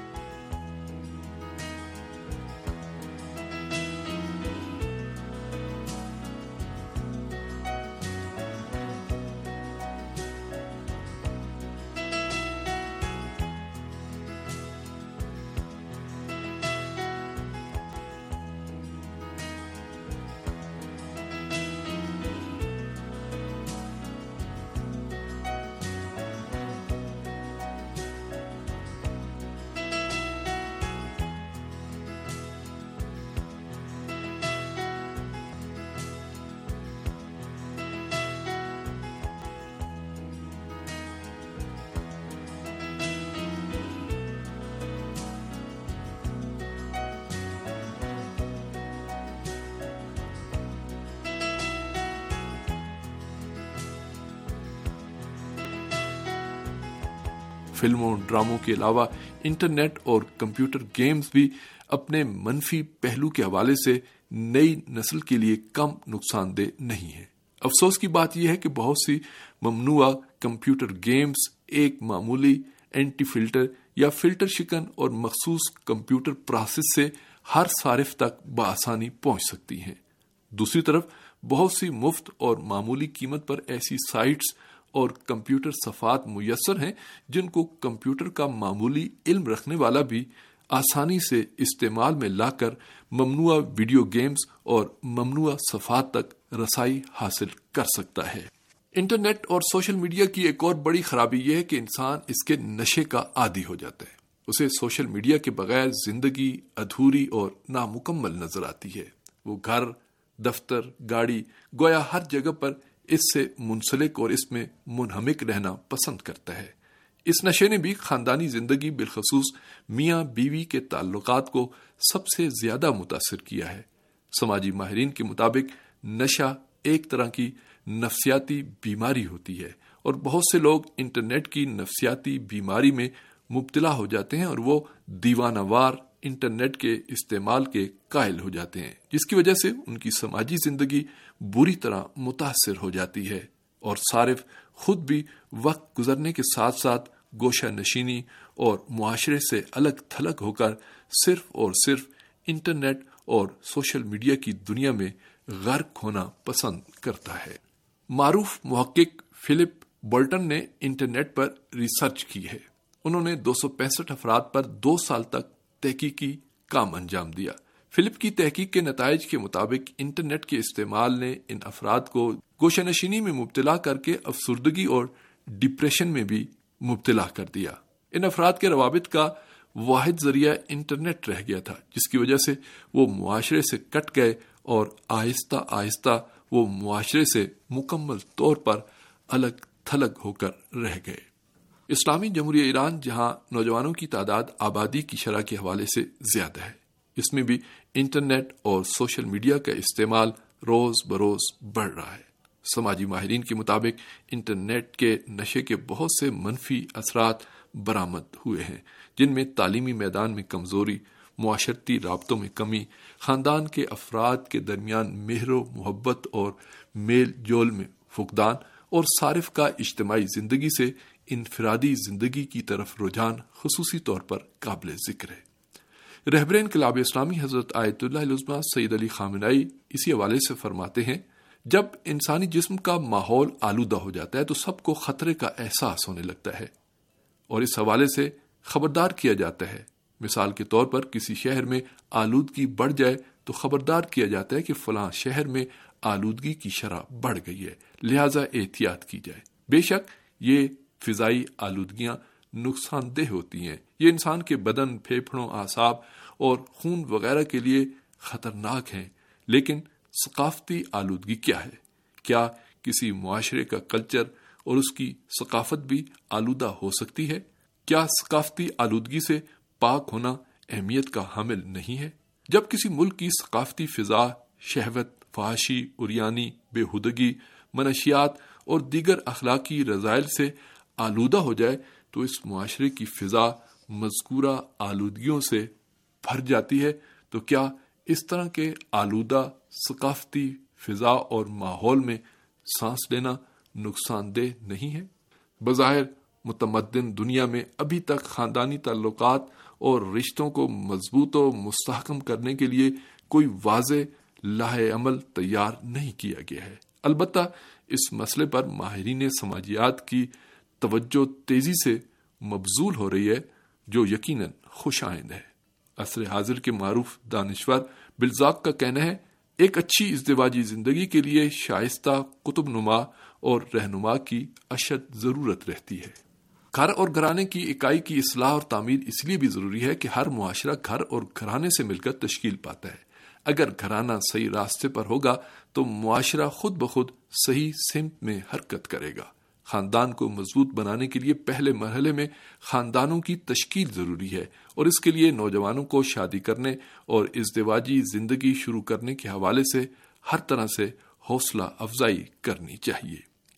فلموں ڈراموں کے علاوہ انٹرنیٹ اور کمپیوٹر گیمز بھی اپنے منفی پہلو کے حوالے سے نئی نسل کے لیے کم نقصان دہ نہیں ہے۔ افسوس کی بات یہ ہے کہ بہت سی ممنوعہ کمپیوٹر گیمز ایک معمولی اینٹی فلٹر یا فلٹر شکن اور مخصوص کمپیوٹر پروسیس سے ہر صارف تک بآسانی پہنچ سکتی ہیں۔ دوسری طرف بہت سی مفت اور معمولی قیمت پر ایسی سائٹس اور کمپیوٹر صفحات میسر ہیں جن کو کمپیوٹر کا معمولی علم رکھنے والا بھی آسانی سے استعمال میں لا کر ممنوعہ ویڈیو گیمز اور ممنوعہ صفحات تک رسائی حاصل کر سکتا ہے۔ انٹرنیٹ اور سوشل میڈیا کی ایک اور بڑی خرابی یہ ہے کہ انسان اس کے نشے کا عادی ہو جاتا ہے۔ اسے سوشل میڈیا کے بغیر زندگی ادھوری اور نامکمل نظر آتی ہے۔ وہ گھر، دفتر، گاڑی، گویا ہر جگہ پر اس سے منسلک اور اس میں منہمک رہنا پسند کرتا ہے۔ اس نشے نے بھی خاندانی زندگی بالخصوص میاں بیوی کے تعلقات کو سب سے زیادہ متاثر کیا ہے۔ سماجی ماہرین کے مطابق نشہ ایک طرح کی نفسیاتی بیماری ہوتی ہے اور بہت سے لوگ انٹرنیٹ کی نفسیاتی بیماری میں مبتلا ہو جاتے ہیں اور وہ دیوانہ وار انٹرنیٹ کے استعمال کے قائل ہو جاتے ہیں، جس کی وجہ سے ان کی سماجی زندگی بری طرح متاثر ہو جاتی ہے اور صارف خود بھی وقت گزرنے کے ساتھ ساتھ گوشہ نشینی اور معاشرے سے الگ تھلگ ہو کر صرف اور صرف انٹرنیٹ اور سوشل میڈیا کی دنیا میں غرق ہونا پسند کرتا ہے۔ معروف محقق فلپ بولٹن نے انٹرنیٹ پر ریسرچ کی ہے۔ انہوں نے 265 افراد پر 2 سال تک تحقیقی کام انجام دیا۔ فلپ کی تحقیق کے نتائج کے مطابق انٹرنیٹ کے استعمال نے ان افراد کو گوشہ نشینی میں مبتلا کر کے افسردگی اور ڈپریشن میں بھی مبتلا کر دیا۔ ان افراد کے روابط کا واحد ذریعہ انٹرنیٹ رہ گیا تھا، جس کی وجہ سے وہ معاشرے سے کٹ گئے اور آہستہ آہستہ وہ معاشرے سے مکمل طور پر الگ تھلگ ہو کر رہ گئے۔ اسلامی جمہوریہ ایران جہاں نوجوانوں کی تعداد آبادی کی شرح کے حوالے سے زیادہ ہے، اس میں بھی انٹرنیٹ اور سوشل میڈیا کا استعمال روز بروز بڑھ رہا ہے۔ سماجی ماہرین کے مطابق انٹرنیٹ کے نشے کے بہت سے منفی اثرات برآمد ہوئے ہیں، جن میں تعلیمی میدان میں کمزوری، معاشرتی رابطوں میں کمی، خاندان کے افراد کے درمیان مہر و محبت اور میل جول میں فقدان اور صارف کا اجتماعی زندگی سے انفرادی زندگی کی طرف رجحان خصوصی طور پر قابل ذکر ہے۔ رہبر انقلاب اسلامی حضرت آیت اللہ العظمیٰ سید علی خامنہئی اسی حوالے سے فرماتے ہیں، جب انسانی جسم کا ماحول آلودہ ہو جاتا ہے تو سب کو خطرے کا احساس ہونے لگتا ہے اور اس حوالے سے خبردار کیا جاتا ہے۔ مثال کے طور پر کسی شہر میں آلودگی بڑھ جائے تو خبردار کیا جاتا ہے کہ فلاں شہر میں آلودگی کی شرح بڑھ گئی ہے، لہذا احتیاط کی جائے۔ بے شک یہ فضائی آلودگیاں نقصان دہ ہوتی ہیں، یہ انسان کے بدن، پھیپھڑوں، اعصاب اور خون وغیرہ کے لیے خطرناک ہیں، لیکن ثقافتی آلودگی کیا ہے؟ کیا کسی معاشرے کا کلچر اور اس کی ثقافت بھی آلودہ ہو سکتی ہے؟ کیا ثقافتی آلودگی سے پاک ہونا اہمیت کا حامل نہیں ہے؟ جب کسی ملک کی ثقافتی فضا شہوت، فحاشی، عریانی، بے ہودگی، منشیات اور دیگر اخلاقی رذائل سے آلودہ ہو جائے تو اس معاشرے کی فضا مذکورہ آلودگیوں سے بھر جاتی ہے۔ تو کیا اس طرح کے آلودہ ثقافتی فضا اور ماحول میں سانس لینا نقصان دہ نہیں ہے؟ بظاہر متمدن دنیا میں ابھی تک خاندانی تعلقات اور رشتوں کو مضبوط و مستحکم کرنے کے لیے کوئی واضح لاہ عمل تیار نہیں کیا گیا ہے۔ البتہ اس مسئلے پر ماہرین سماجیات کی توجہ تیزی سے مبذول ہو رہی ہے، جو یقیناً خوش آئند ہے۔ عصر حاضر کے معروف دانشور بلزاک کا کہنا ہے، ایک اچھی ازدواجی زندگی کے لیے شائستہ قطب نما اور رہنما کی اشد ضرورت رہتی ہے۔ گھر اور گھرانے کی اکائی کی اصلاح اور تعمیر اس لیے بھی ضروری ہے کہ ہر معاشرہ گھر اور گھرانے سے مل کر تشکیل پاتا ہے۔ اگر گھرانہ صحیح راستے پر ہوگا تو معاشرہ خود بخود صحیح سمت میں حرکت کرے گا۔ خاندان کو مضبوط بنانے کے لیے پہلے مرحلے میں خاندانوں کی تشکیل ضروری ہے اور اس کے لیے نوجوانوں کو شادی کرنے اور ازدواجی زندگی شروع کرنے کے حوالے سے ہر طرح سے حوصلہ افزائی کرنی چاہیے۔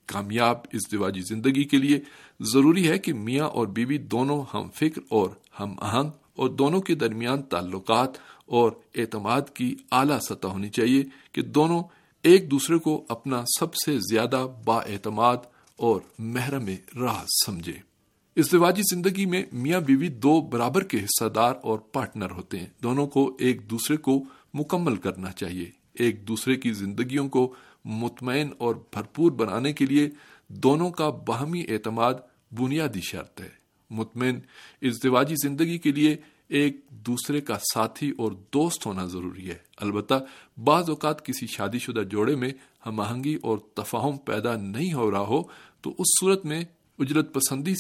کامیاب ازدواجی زندگی کے لیے ضروری ہے کہ میاں اور بیوی دونوں ہم فکر اور ہم آہنگ اور دونوں کے درمیان تعلقات اور اعتماد کی اعلیٰ سطح ہونی چاہیے کہ دونوں ایک دوسرے کو اپنا سب سے زیادہ با اعتماد اور محرم راز سمجھے۔ ازدواجی زندگی میں میاں بیوی دو برابر کے حصہ دار اور پارٹنر ہوتے ہیں۔ دونوں کو ایک دوسرے کو مکمل کرنا چاہیے۔ ایک دوسرے کی زندگیوں کو مطمئن اور بھرپور بنانے کے لیے دونوں کا باہمی اعتماد بنیادی شرط ہے۔ مطمئن ازدواجی زندگی کے لیے ایک دوسرے کا ساتھی اور دوست ہونا ضروری ہے۔ البتہ بعض اوقات کسی شادی شدہ جوڑے میں ہم آہنگی اور تفاہم پیدا نہیں ہو رہا ہو تو اس صورت میں اجرت پسندی